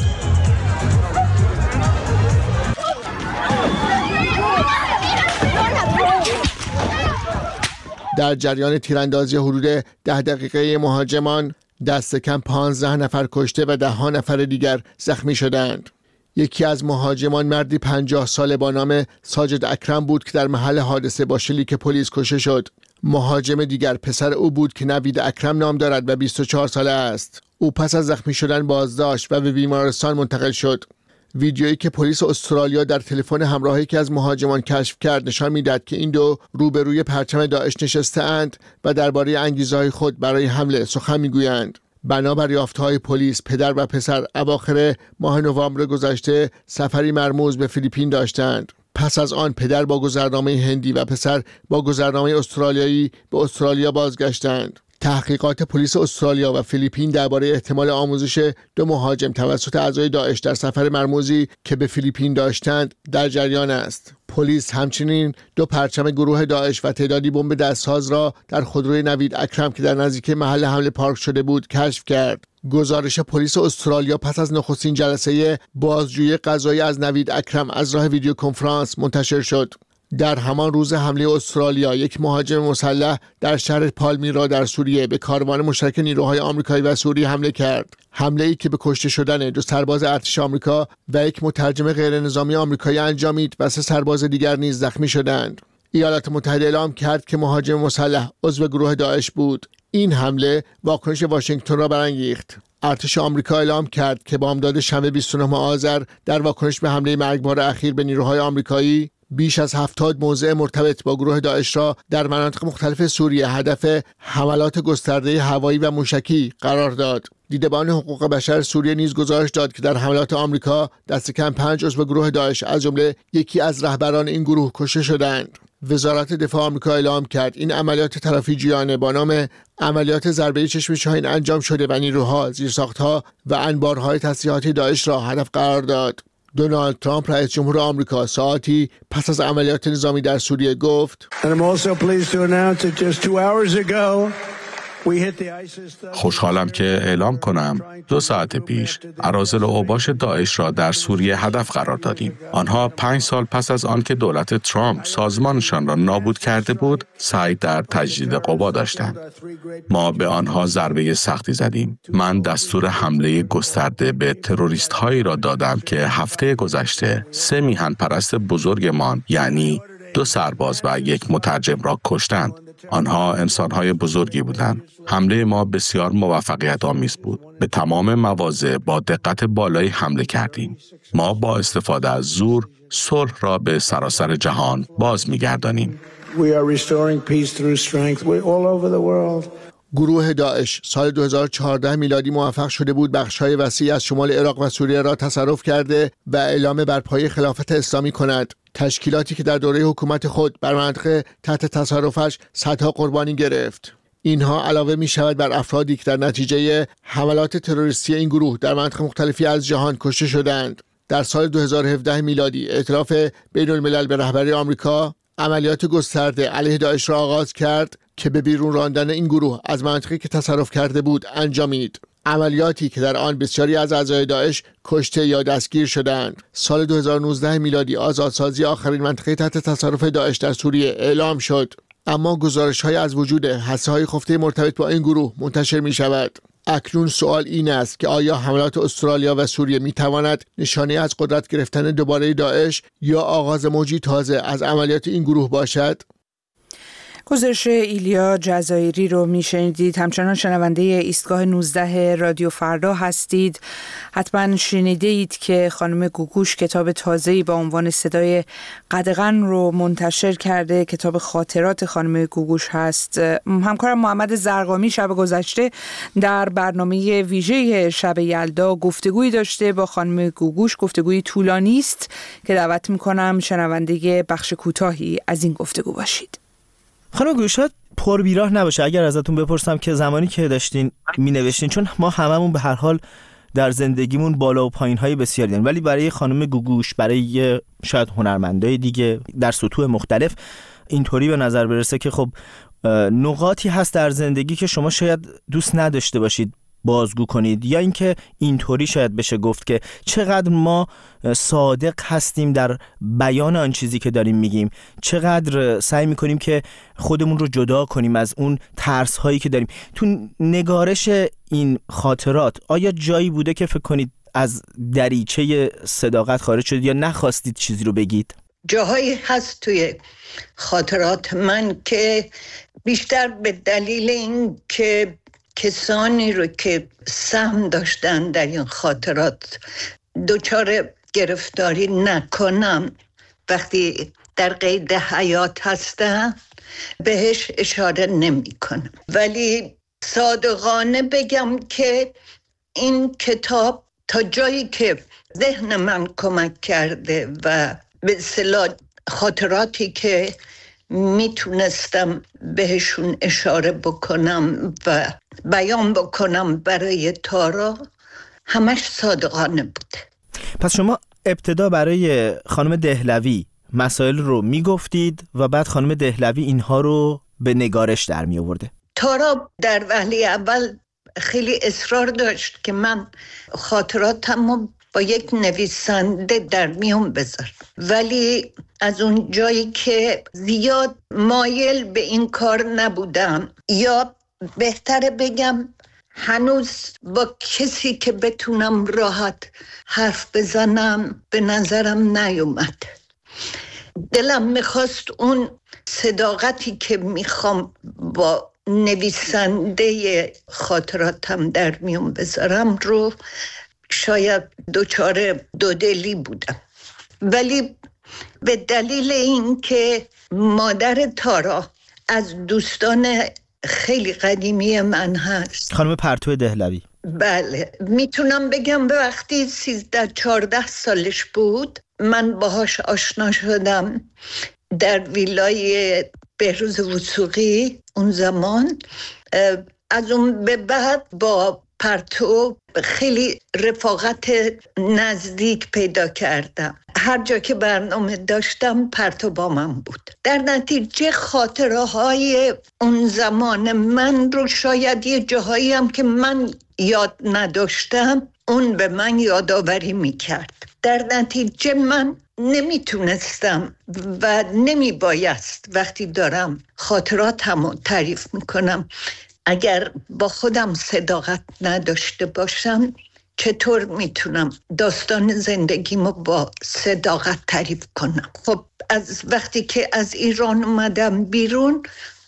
در جریان تیراندازی حدود ده دقیقه مهاجمان دست کم پانزده نفر کشته و ده ها نفر دیگر زخمی شدند. یکی از مهاجمان مردی پنجاه ساله با نام ساجد اکرم بود که در محل حادثه با شلیک پلیس کشته شد. مهاجم دیگر پسر او بود که نوید اکرم نام دارد و بیست و چهار ساله است. او پس از زخمی شدن بازداشت و به بیمارستان منتقل شد. ویدیویی که پلیس استرالیا در تلفن همراه یکی از مهاجمان کشف کرد نشان می‌دهد که این دو روبروی پرچم داعش نشسته‌اند و درباره انگیزه‌های خود برای حمله سخن می‌گویند. بنابر یافته‌های پلیس، پدر و پسر اواخر ماه نوامبر گذشته سفری مرموز به فیلیپین داشتند. پس از آن پدر با گذرنامه هندی و پسر با گذرنامه استرالیایی به استرالیا بازگشتند. تحقیقات پلیس استرالیا و فیلیپین درباره احتمال آموزش دو مهاجم توسط اعضای داعش در سفر مرموزی که به فیلیپین داشتند در جریان است. پلیس همچنین دو پرچم گروه داعش و تعدادی بمب دستساز را در خودروی نوید اکرم که در نزدیکی محل حمله پارک شده بود کشف کرد. گزارش پلیس استرالیا پس از نخستین جلسه بازجویی قضایی از نوید اکرم از راه ویدیو کنفرانس منتشر شد. در همان روز حمله استرالیا، یک مهاجم مسلح در شهر پالمیرا در سوریه به کاروان مشترک نیروهای آمریکایی و سوری حمله کرد. حمله‌ای که به کشته شدن دو سرباز ارتش آمریکا و یک مترجم غیرنظامی آمریکایی انجامید و سه سرباز دیگر نیز زخمی شدند. ایالات متحده اعلام کرد که مهاجم مسلح عضو گروه داعش بود. این حمله واکنش واشنگتن را برانگیخت. ارتش آمریکا اعلام کرد که بامداد شنبه بیست و نه آذر در واکنش به حمله مرگبار اخیر به نیروهای آمریکایی بیش از هفتاد موضع مرتبط با گروه داعش را در مناطق مختلف سوریه هدف حملات گسترده هوایی و موشکی قرار داد. دیدبان حقوق بشر سوریه نیز گزارش داد که در حملات آمریکا دست کم پنج عضو گروه داعش از جمله یکی از رهبران این گروه کشته شدند. وزارت دفاع آمریکا اعلام کرد این عملیات ترافیجیانه با نام عملیات ضربه چشم شاهین انجام شده و نیروها، زیرساختها و انبارهای تسلیحاتی داعش را هدف قرار داد. دونالد ترامپ رئیس جمهور آمریکا ساعتی پس از عملیات نظامی در سوریه گفت: خوشحالم که اعلام کنم دو ساعت پیش اراذل و اوباش داعش را در سوریه هدف قرار دادیم. آنها پنج سال پس از آنکه دولت ترامپ سازمانشان را نابود کرده بود، سعی در تجدید قوا داشتند. ما به آنها ضربه سختی زدیم. من دستور حمله گسترده به تروریست هایی را دادم که هفته گذشته سه میهن پرست بزرگمان یعنی دو سرباز و یک مترجم را کشتند. آنها انسانهای بزرگی بودند. حمله ما بسیار موفقیت آمیز بود. به تمام مواضع با دقت بالایی حمله کردیم. ما با استفاده از زور صلح را به سراسر جهان باز می‌گردانیم. گروه داعش سال دو هزار و چهارده میلادی موفق شده بود بخش‌های وسیعی از شمال عراق و سوریه را تصرف کرده و اعلام برپایی خلافت اسلامی کند. تشکیلاتی که در دوره حکومت خود بر منطقه تحت تصرفش صدها قربانی گرفت. اینها علاوه می شود بر افرادی که در نتیجه حملات تروریستی این گروه در مناطق مختلفی از جهان کشته شدند. در سال دو هزار و هفده میلادی ائتلاف بین الملل به رهبری آمریکا عملیات گسترده علیه داعش را آغاز کرد که به بیرون راندن این گروه از مناطقی که تصرف کرده بود انجامید. عملیاتی که در آن بسیاری از اعضای داعش کشته یا دستگیر شدند. سال دو هزار و نوزده میلادی آزادسازی آخرین منطقه تحت تصرف داعش در سوریه اعلام شد. اما گزارش‌های از وجود هسته‌های خفته مرتبط با این گروه منتشر می‌شود. اکنون سوال این است که آیا حملات استرالیا و سوریه می‌تواند نشانه از قدرت گرفتن دوباره داعش یا آغاز موجی تازه از عملیات این گروه باشد؟ گزارش ایلیا جزایری رو میشنیدید. همچنان شنونده ایستگاه نوزده رادیو فردا هستید. حتما شنیده اید که خانم گوگوش کتاب تازه‌ای با عنوان صدای قدغن رو منتشر کرده. کتاب خاطرات خانم گوگوش هست. همکارم محمد زرقامی شب گذشته در برنامه ویژه شب یلدا گفتگویی داشته با خانم گوگوش. گفتگویی طولانی است که دعوت میکنم شنونده بخش کوتاهی از این گفتگو باشید. خانم گوشات پر بیراه نباشه اگر ازتون بپرسم که زمانی که داشتین می نوشتین، چون ما هممون به هر حال در زندگیمون بالا و پایین های بسیاری داریم، ولی برای خانم گوگوش، برای شاید هنرمندای دیگه در سطوح مختلف اینطوری به نظر برسه که خب نقاطی هست در زندگی که شما شاید دوست نداشته باشید بازگو کنید، یا اینکه اینطوری شاید بشه گفت که چقدر ما صادق هستیم در بیان آن چیزی که داریم میگیم، چقدر سعی میکنیم که خودمون رو جدا کنیم از اون ترس هایی که داریم. تو نگارش این خاطرات آیا جایی بوده که فکر کنید از دریچه صداقت خارج شدید یا نخواستید چیزی رو بگید؟ جاهایی هست توی خاطرات من که بیشتر به دلیل این که کسانی رو که سهم داشتن در این خاطرات دچار گرفتاری نکنم، وقتی در قید حیات هستن بهش اشاره نمی کنم. ولی صادقانه بگم که این کتاب تا جایی که ذهن من کمک کرده و به اصطلاح خاطراتی که میتونستم بهشون اشاره بکنم و بیان بکنم برای تارا همش صادقانه بوده. پس شما ابتدا برای خانم دهلوی مسائل رو میگفتید و بعد خانم دهلوی اینها رو به نگارش در می آورده. تارا در وهله اول خیلی اصرار داشت که من خاطراتم با یک نویسنده در میون بذارم، ولی از اون جایی که زیاد مایل به این کار نبودم، یا بهتره بگم هنوز با کسی که بتونم راحت حرف بزنم به نظرم نیومد. دلم میخواست اون صداقتی که میخوام با نویسنده خاطراتم در میون بذارم رو شاید دوچار دودلی بودم، ولی به دلیل این که مادر تارا از دوستان خیلی قدیمی من هست، خانم پرتو دهلوی، بله، میتونم بگم به وقتی سیزده چارده سالش بود من باهاش آشنا شدم در ویلای بهروز وثوقی. اون زمان از اون به بعد با پرتو خیلی رفاقت نزدیک پیدا کردم. هر جا که برنامه داشتم پرتو با من بود. در نتیجه خاطره های اون زمان من رو شاید یه جاهایی هم که من یاد نداشتم اون به من یادآوری میکرد. در نتیجه من نمیتونستم و نمیبایست وقتی دارم خاطراتم رو تعریف میکنم اگر با خودم صداقت نداشته باشم چطور میتونم داستان زندگیمو با صداقت تعریف کنم؟ خب از وقتی که از ایران اومدم بیرون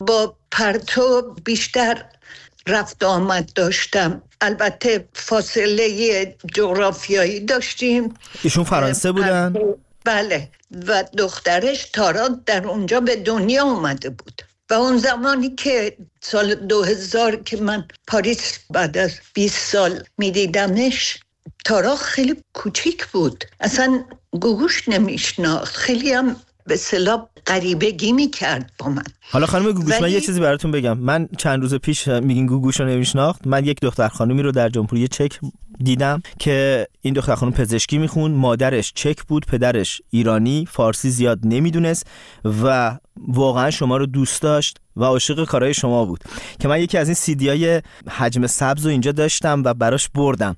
با پرتو بیشتر رفت آمد داشتم. البته فاصله جغرافیایی داشتیم. ایشون فرانسه بودن؟ بله، و دخترش تارا در اونجا به دنیا اومده بود و اون زمانی که سال دو هزار که من پاریس بعد از بیست سال میدیدمش، تارا خیلی کوچیک بود، اصلا گوگوش نمیشناخت، خیلی هم به اصطلاح غریبگی میکرد با من. حالا خانم گوگوش ولی... من یه چیزی براتون بگم. من چند روز پیش میگین گوگوش رو نمیشناخت، من یک دختر خانومی رو در جمهوری چک دیدم که این دختر خانم پزشکی میخون، مادرش چک بود، پدرش ایرانی، فارسی زیاد نمیدونست و واقعا شما رو دوست داشت و عاشق کارهای شما بود که من یکی از این سیدیای حجم سبز رو اینجا داشتم و براش بردم.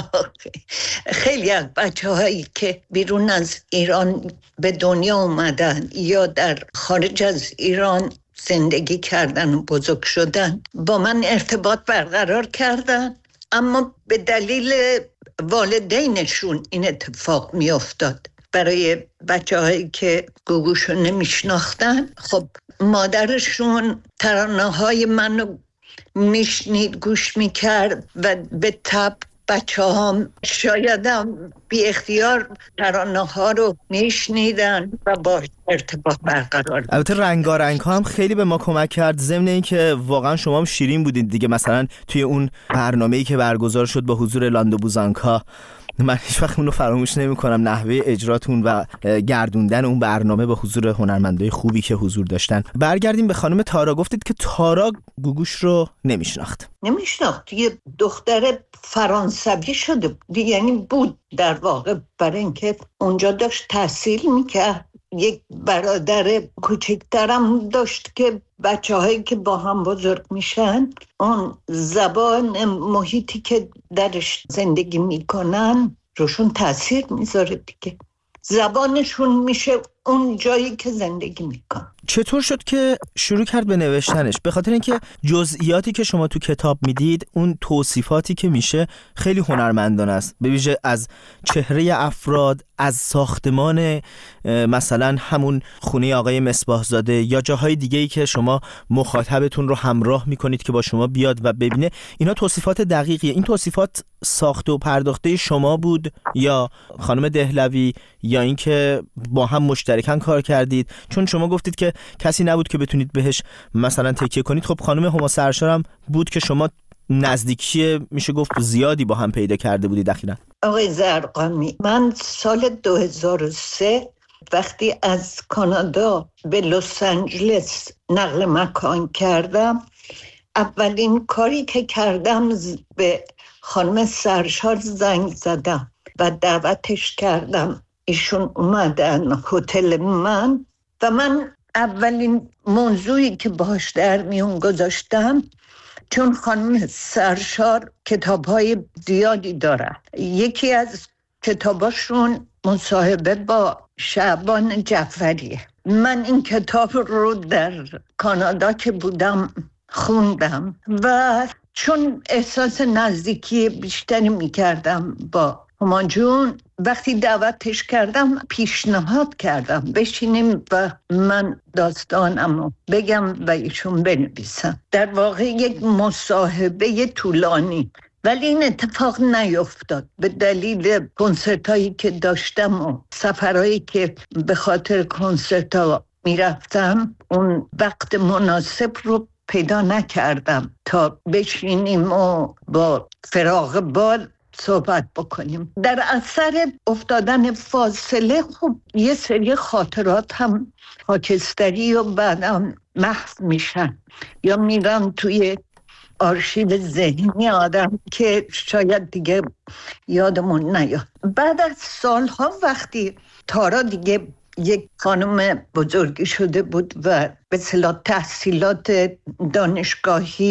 خیلی از بچه هایی که بیرون از ایران به دنیا اومدن یا در خارج از ایران زندگی کردن و بزرگ شدن با من ارتباط برقرار کردن، اما به دلیل والدینشون این اتفاق می افتاد. برای بچه هایی که گوگوشو نمیشناختن، خب مادرشون ترانه های منو میشنید، گوش میکرد و به تب بچه هم شایدم بی اختیار ترانه ها رو میشنیدن و با ارتباط برقرار. البته رنگارنگ ها هم خیلی به ما کمک کرد، ضمن این که واقعا شما هم شیرین بودید دیگه. مثلا توی اون برنامه‌ای که برگزار شد با حضور لاندو بوزانکا، من هیچ وقت اون رو فراموش نمی کنم، نحوه اجراتون و گردوندن اون برنامه با حضور هنرمندای خوبی که حضور داشتن. برگردیم به خانم تارا. گفتید که تارا گوگوش رو نمیشناخت. نمیشناخت، یه دختر فرانسوی شده بود، یعنی بود در واقع، برای اینکه اونجا داشت تحصیل میکرد. یک برادر کوچکترم داشت که بچه هایی که با هم بزرگ میشن اون زبان محیطی که درش زندگی میکنن روشون تاثیر میذاره دیگه. زبانشون میشه اون جایی که زندگی میکنن. چطور شد که شروع کرد به نوشتنش؟ به خاطر اینکه جزئیاتی که شما تو کتاب میدید، اون توصیفاتی که میشه خیلی هنرمندانه است، به ویژه از چهره افراد، از ساختمان مثلا همون خونه آقای مصباحزاده یا جاهای دیگه‌ای که شما مخاطبتون رو همراه میکنید که با شما بیاد و ببینه. اینا توصیفات دقیقیه. این توصیفات ساخته و پرداخته شما بود یا خانم دهلوی، یا اینکه با هم مشترکاً کار کردید؟ چون شما گفتید که کسی نبود که بتونید بهش مثلا تکیه کنید. خب خانم هما سرشار هم بود که شما نزدیکی میشه گفت زیادی با هم پیدا کرده بودید اخیراً. آقای زرقامی، من سال دو هزار و سه وقتی از کانادا به لس آنجلس نقل مکان کردم، اولین کاری که کردم به خانم سرشار زنگ زدم و دعوتش کردم. ایشون اومدن هتل من و من اولین موضوعی که باهاش در میون گذاشتم، چون خانم سرشار کتاب‌های زیادی دارن، یکی از کتاباشون مصاحبه با شعبان جعفریه. من این کتاب رو در کانادا که بودم خوندم و چون احساس نزدیکی بیشتری میکردم با هما جون، وقتی دعوتش کردم پیشنهاد کردم بشینیم و من داستانمو بگم و ایشون بنویسم. در واقع یک مصاحبه طولانی، ولی این اتفاق نیفتاد به دلیل کنسرتایی که داشتم و سفرهایی که به خاطر کنسرتا میرفتم. اون وقت مناسب رو پیدا نکردم تا بشینیم و با فراغ بال صحبت بکنیم. در اثر افتادن فاصله خب یه سری خاطرات هم خاکستری و بعدم محو میشن یا میرن توی آرشیو ذهنی آدم که شاید دیگه یادمون نیاد. بعد از سالها وقتی تارا دیگه یک خانم بزرگی شده بود و به اصطلاح تحصیلات دانشگاهی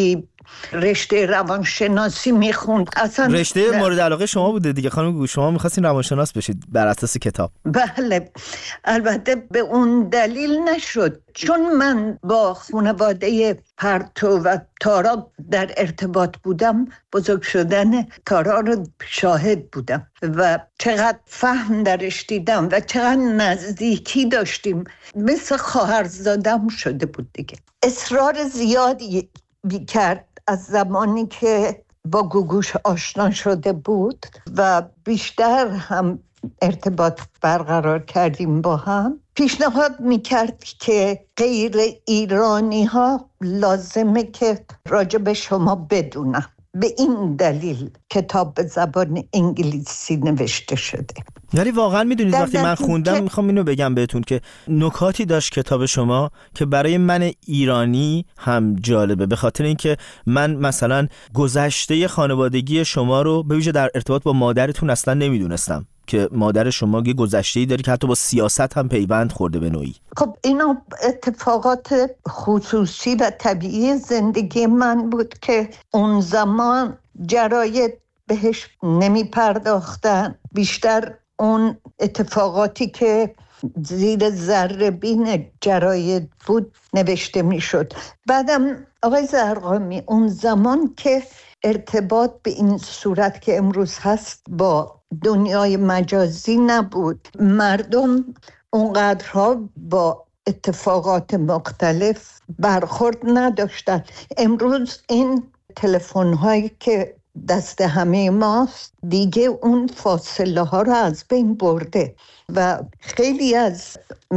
رشته روانشناسی میخوند. اصلا رشته مورد علاقه شما بوده دیگه خانم گوگوش، شما میخواستین روانشناس بشید بر اساس کتاب. بله، البته به اون دلیل نشد، چون من با خانواده پرتو و تارا در ارتباط بودم، بزرگ شدن تارا رو شاهد بودم و چقدر فهم درش دیدم و چقدر نزدیکی داشتیم، مثل خواهرزادم شده بود دیگه. اصرار زیادی بیکرد از زمانی که با گوگوش آشنا شده بود و بیشتر هم ارتباط برقرار کردیم با هم. پیشنهاد میکرد که غیر ایرانی ها لازمه که راجع به شما بدونن، به این دلیل کتاب به زبان انگلیسی نوشته شده. یعنی واقعا میدونید وقتی من خوندم، میخوام اینو بگم بهتون که نکاتی داشت کتاب شما که برای من ایرانی هم جالبه، به خاطر اینکه من مثلا گذشته خانوادگی شما رو به ویژه در ارتباط با مادرتون اصلا نمیدونستم که مادر شما یه گذشته‌ای داره که حتی با سیاست هم پیوند خورده به نوعی. خب اینا اتفاقات خصوصی و طبیعی زندگی من بود که اون زمان جراید بهش نمی پرداختن، بیشتر اون اتفاقاتی که زیر ذره بین جراید بود نوشته می شد. بعدم آقای زرقامی، اون زمان که ارتباط به این صورت که امروز هست با دنیای مجازی نبود، مردم اونقدرها با اتفاقات مختلف برخورد نداشتن. امروز این تلفن هایی که دست همه ماست دیگه اون فاصله ها رو از بین برده و خیلی از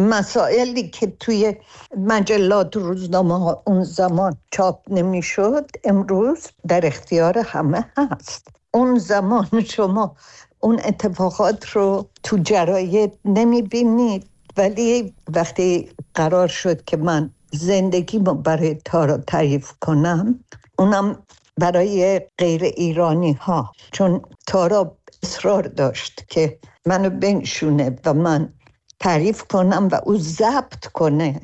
مسائلی که توی مجلات و روزنامه ها اون زمان چاپ نمی شد امروز در اختیار همه هست. اون زمان شما اون اتفاقات رو تو جراید نمی بینید، ولی وقتی قرار شد که من زندگی رو برای تارا تعریف کنم، اونم برای غیر ایرانی ها، چون تارا اصرار داشت که منو بنشونه و من تعریف کنم و او ضبط کنه،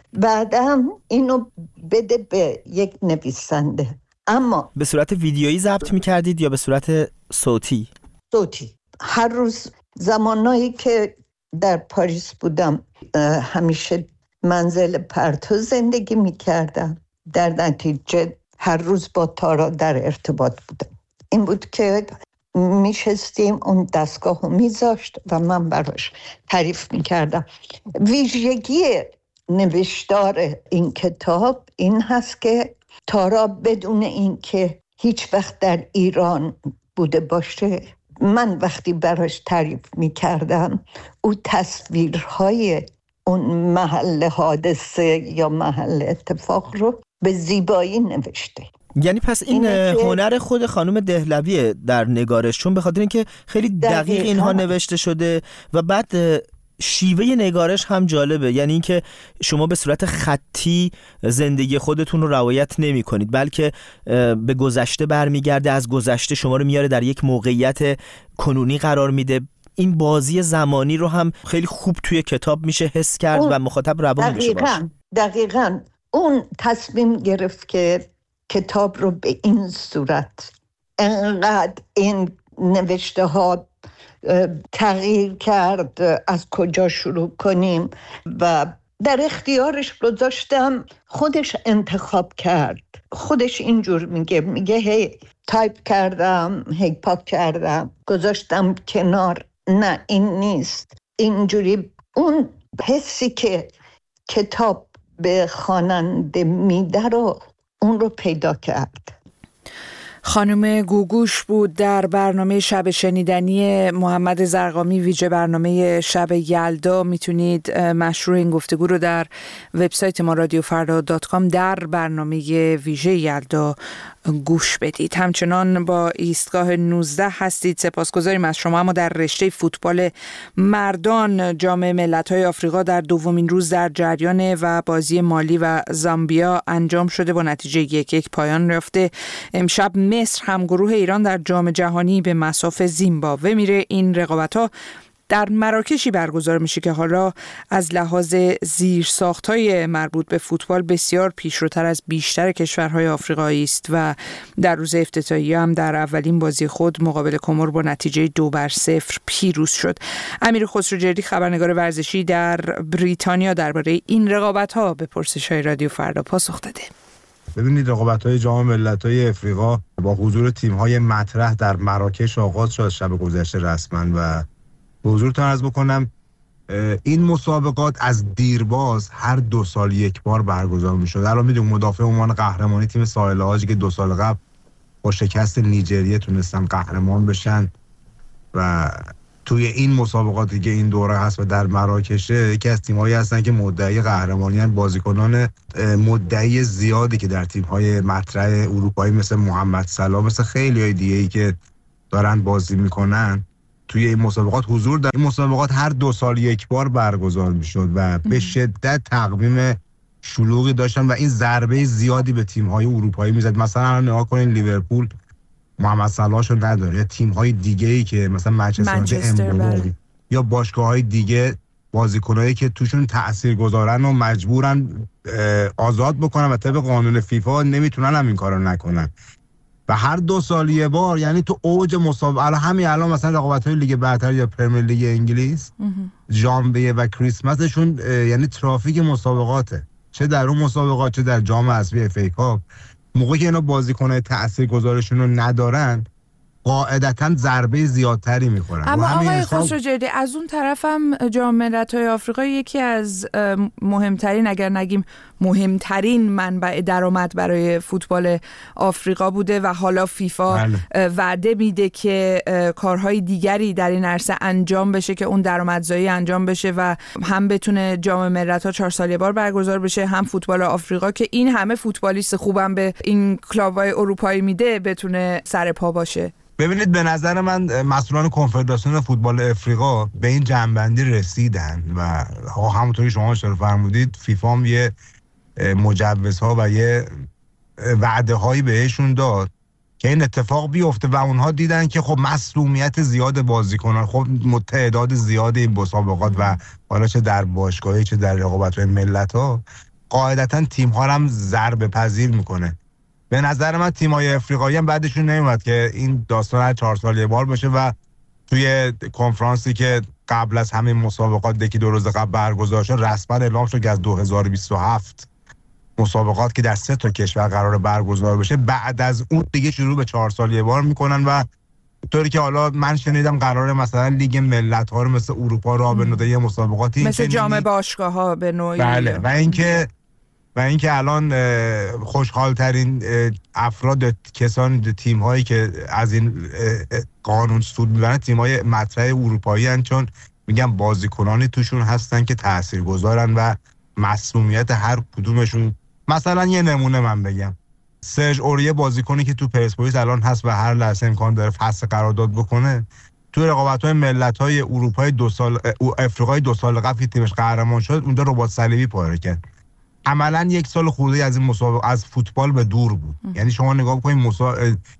بعدم اینو بده به یک نویسنده. اما به صورت ویدیویی ضبط می‌کردید یا به صورت صوتی؟ صوتی. هر روز زمانایی که در پاریس بودم همیشه منزل پرتو زندگی می‌کردم، در نتیجه هر روز با تارا در ارتباط بودم. این بود که میشستیم، اون دستگاه رو میذاشت و من براش تعریف میکردم. ویژگی نوشتار این کتاب این هست که تارا بدون این که هیچ وقت در ایران بوده باشه، من وقتی براش تعریف میکردم او تصویرهای اون محل حادثه یا محل اتفاق رو به زیبایی نوشته. یعنی پس این هنر خود خانم دهلویه در نگارش، چون به خاطر اینکه خیلی دقیق اینها نوشته شده و بعد شیوه نگارش هم جالبه، یعنی اینکه شما به صورت خطی زندگی خودتون رو روایت نمی کنید، بلکه به گذشته برمیگرده، از گذشته شما رو میاره در یک موقعیت کنونی قرار میده. این بازی زمانی رو هم خیلی خوب توی کتاب میشه حس کرد و مخاطب روان میشه باشه. دقیقاً دقیقاً اون تصمیم گرفت که کتاب رو به این صورت انقدر این نوشته ها تغییر کرد، از کجا شروع کنیم، و در اختیارش گذاشتم، خودش انتخاب کرد. خودش اینجور میگه میگه هی تایپ کردم، هی پاک کردم، گذاشتم کنار، نه این نیست اینجوری. اون حسی که کتاب به خواننده میده رو اون رو پیدا کرد. خانم گوگوش بود در برنامه شب شنیدنی محمد زرقامی، ویژه برنامه شب یلدا. میتونید مشروع این گفتگو رو در وبسایت ما رادیو فردا دات کام در برنامه ویژه یلدا گوش بدید. همچنان با ایستگاه نوزده هستید. سپاسگزاریم از شما. اما در رشته فوتبال مردان جام ملت‌های آفریقا در دومین روز در جریان و بازی مالی و زامبیا انجام شده، با نتیجه یک یک پایان رفته. امشب مصر هم گروه ایران در جام جهانی به مصاف زیمبابوه میره. این رقابت‌ها در مراکشی برگزار میشه که حالا از لحاظ زیرساخت‌های مربوط به فوتبال بسیار پیشروتر از بیشتر کشورهای آفریقایی است و در روز افتتاحیه هم در اولین بازی خود مقابل کمر با نتیجه دو بر صفر پیروز شد. امیر خسروجردی خبرنگار ورزشی در بریتانیا درباره این رقابت‌ها به پرسش‌های رادیو فردا پاسخ داده. ببینید رقابت‌های جام ملت‌های افریقا با حضور تیم‌های مطرح در مراکش آغاز شد شب گذشته رسما و به حضورتون عرض بکنم این مسابقات از دیرباز هر دو سال یک بار برگزار می‌شد. الان می‌دونید مدافع عنوان قهرمانی تیم ساحل عاج که دو سال قبل با شکست نیجریه تونستن قهرمان بشن و توی این مسابقاتی که این دوره هست و در مراکشه یکی از تیم‌هایی هستن که مدعی قهرمانی هستن. بازیکنان مدعی زیادی که در تیم‌های مطرح اروپایی مثل محمد صلاح مثل خیلی‌های دیگه‌ای که دارن بازی میکنن توی این مسابقات حضور دارن. این مسابقات هر دو سال یک بار برگزار میشد و به شدت تقویم شلوغی داشتن و این ضربه زیادی به تیم‌های اروپایی میزد. مثلا نگاه کنین لیورپول محمد صلاحشو نداره یا تیم‌های دیگه‌ای که مثلا منچستر یا باشگاه‌های دیگه بازیکنایی که توشون تاثیرگذارن و مجبورن آزاد بکنن و طبق قانون فیفا نمیتونن هم این کارو نکنن و هر دو سال یه بار، یعنی تو اوج مسابقه الان همین الان مثلا رقابت‌های لیگ برتر یا پرمیر لیگ انگلیس ژانویه و کریسمسشون یعنی ترافیک مسابقاته، چه در اون مسابقات چه در جام حذفی اف ای کاپ. موقعی که اینا بازیکن‌های تاثیرگذارشون رو ندارن قاعدتاً ضربه زیادتری می‌خورن. اما آقای خسروجردی از اون طرف هم جام ملت‌های آفریقا یکی از مهمترین اگر نگیم مهمترین منبع درآمد برای فوتبال آفریقا بوده و حالا فیفا بله. وعده میده که کارهای دیگری در این عرصه انجام بشه که اون درآمدزایی انجام بشه و هم بتونه جام ملت‌ها چهار سال یه بار برگزار بشه، هم فوتبال آفریقا که این همه فوتبالیست خوبم به این کلاب‌های اروپایی میده بتونه سر پا باشه. ببینید به نظر من مسئولان کنفدراسیون فوتبال افریقا به این جنبندی رسیدن و همونطوری شما اشاره فرمودید فیفا هم یه مجوزها و یه وعده هایی بهشون داد که این اتفاق بیفته و اونها دیدن که خب مسئولیت زیاد بازیکنان، خب تعداد زیاد این مسابقات و حالا چه در باشگاهی چه در رقابت‌های ملت‌ها قاعدتاً تیم‌ها هم ضربه پذیر میکنه. به نظر من تیم‌های افریقایی هم بعدشون نمیاد که این داستان هر چهار سال یه بار باشه و توی کنفرانسی که قبل از همین مسابقات یکی دو روز قبل برگزار شد رسما اعلام شد که از دو هزار و بیست و هفت مسابقات که در سه تا کشور قرار برگزار بشه بعد از اون دیگه شروع به چهار سال یه بار میکنن و طوری که حالا من شنیدم قراره مثلا لیگ ملت‌ها رو مثل اروپا را بندازه یه مسابقاتی مثل جام باشگاه‌ها به نوعی. بله و اینکه و اینکه الان خوشحال ترین افراد کسان تیم هایی که از این قانون سود میبرن تیم های مطرح اروپایی هستند، چون میگم بازیکنانی توشون هستن که تاثیرگذارن و مسئولیت هر کدومشون. مثلا یه نمونه من بگم سرژ اوریه بازیکنی که تو پرسپولیس الان هست و هر لحظه امکان داره فصل قرارداد بکنه، تو رقابت‌های ملت‌های اروپای دو سال افریقای دو سال قبل تیمش قهرمان شد اونجا رباط صلیبی پاره کرد. عملاً یک سال خورده از این مسابقه از فوتبال به دور بود. یعنی شما نگاه بکنید مسا...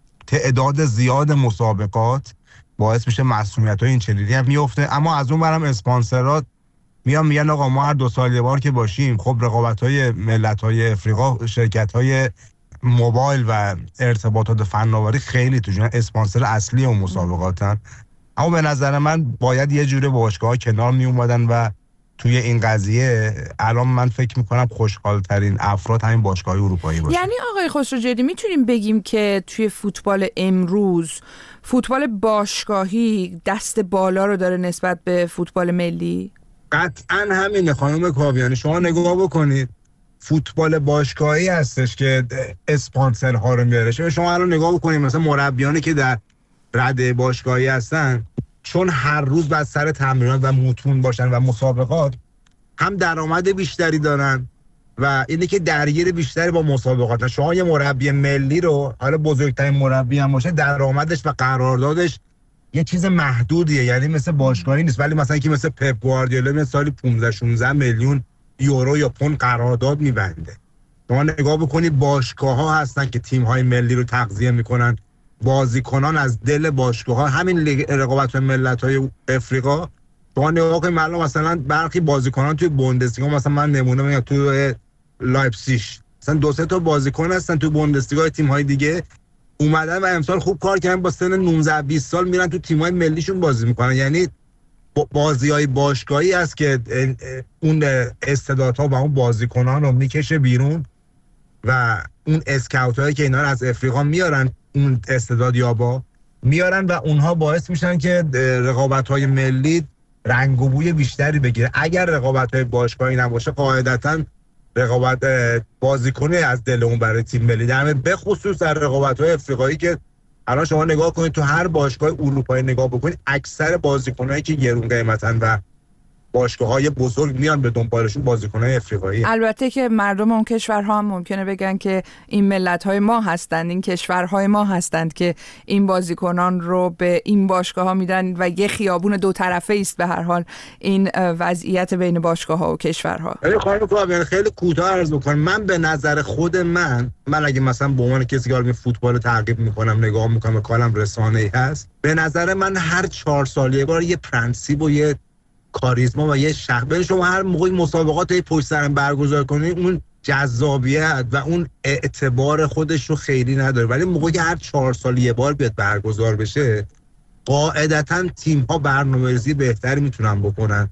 تعداد زیاد مسابقات باعث میشه مسئولیت‌های این چنینی هم میفته، اما از اون برم اسپانسرات میان میگن آقا ما هر دو سال یه بار که باشیم خب رقابت‌های ملت‌های افریقا شرکت‌های موبایل و ارتباطات فناوری خیلی توشون اسپانسر اصلی اون مسابقاتن، اما به نظر من باید یه جوری باشگاه‌ها کنار می اومدن و توی این قضیه الان من فکر میکنم خوشحال ترین افراد همین باشگاه اروپایی باشه. یعنی آقای خسروجردی میتونیم بگیم که توی فوتبال امروز فوتبال باشگاهی دست بالا رو داره نسبت به فوتبال ملی؟ قطعا همینه خانم کاویانی. شما نگاه بکنید فوتبال باشگاهی هستش که اسپانسرها رو میاره. شما الان نگاه بکنید مثلا مربیانی که در رده باشگاهی هستن چون هر روز بعد سر تمرینات و متون باشن و مسابقات هم درآمد بیشتری دارن و اینه که درگیر بیشتری با مسابقات. شما یه مربی ملی رو حالا بزرگترین مربی هم باشه درآمدش و قراردادش یه چیز محدودیه، یعنی مثل باشگاهی نیست، ولی مثلا که مثل پپ گواردیولا مثلا سالی پانزده شانزده میلیون یورو یا پوند قرارداد میبنده. شما نگاه بکنید باشگاه‌ها هستن که تیم‌های ملی رو تغذیه میکنن، بازیکنان از دل باشگاه‌ها. همین رقابت ملت‌های افریقا شما نگاه کنید مثلا مثلا برخی بازیکنان توی بوندسلیگا، مثلا من نمونه میگم توی لایپزیگ مثلا دو سه تا بازیکن هستن توی بوندسلیگا تیم‌های دیگه اومدن و امسال خوب کار کردن، با سن نوزده بیست سال میرن تو تیم‌های ملیشون بازی میکنن. یعنی بازی‌های باشگاهی است که اون استعدادها و اون بازیکنان رو میکشه بیرون و اون اسکاوت‌هایی که اینا رو از افریقا میارن، اون استعداد یابا میارن و اونها باعث میشن که رقابت‌های ملی رنگ و بوی بیشتری بگیره. اگر رقابت‌های باشگاهی نباشه قاعدتاً رقابت بازیکنی از دل اون برای تیم ملی، در به خصوص در رقابت‌های افریقایی که الان شما نگاه کنید تو هر باشگاه اروپایی نگاه بکنید اکثر بازیکنایی که گرون قیمتن و باشگاه‌های بزرگ میان به دنبالشون بازیکن‌های افریقایی. البته که مردم اون کشورها هم ممکنه بگن که این ملت‌های ما هستند، این کشورهای ما هستند که این بازیکنان رو به این باشگاه‌ها میدن و یه خیابون دو طرفه است به هر حال این وضعیت بین باشگاه‌ها و کشورها. ولی خانم فامیل خیلی کوتاه عرض می‌کنم، من به نظر خود من من اگه مثلا به عنوان کسی که علم فوتبال تعقیب می‌کنم نگاه می‌کنم کالم رسانه‌ای هست، به نظر من هر چهار سال یه بار یه پرنسیپ و یه کاریزما و یه شخص شما هر موقع مسابقات پشت سرم برگزار کنید اون جذابیت و اون اعتبار خودش رو خیلی نداره، ولی موقعی که هر چهار سال یه بار بیاد برگزار بشه قاعدتاً تیم‌ها برنامه‌ریزی بهتری میتونن بکنن.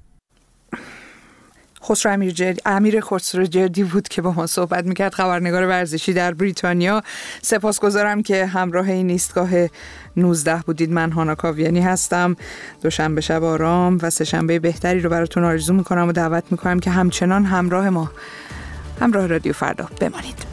خسرو امیرجردی امیر خسروجردی بود که با ما صحبت میکرد، خبرنگار ورزشی در بریتانیا. سپاسگزارم که همراه این ایستگاه نوزده بودید. من هانا کاویانی هستم. دوشنبه شب آرام و سه شنبه بهتری رو براتون آرزو میکنم و دعوت میکنم که همچنان همراه ما، همراه رادیو فردا بمانید.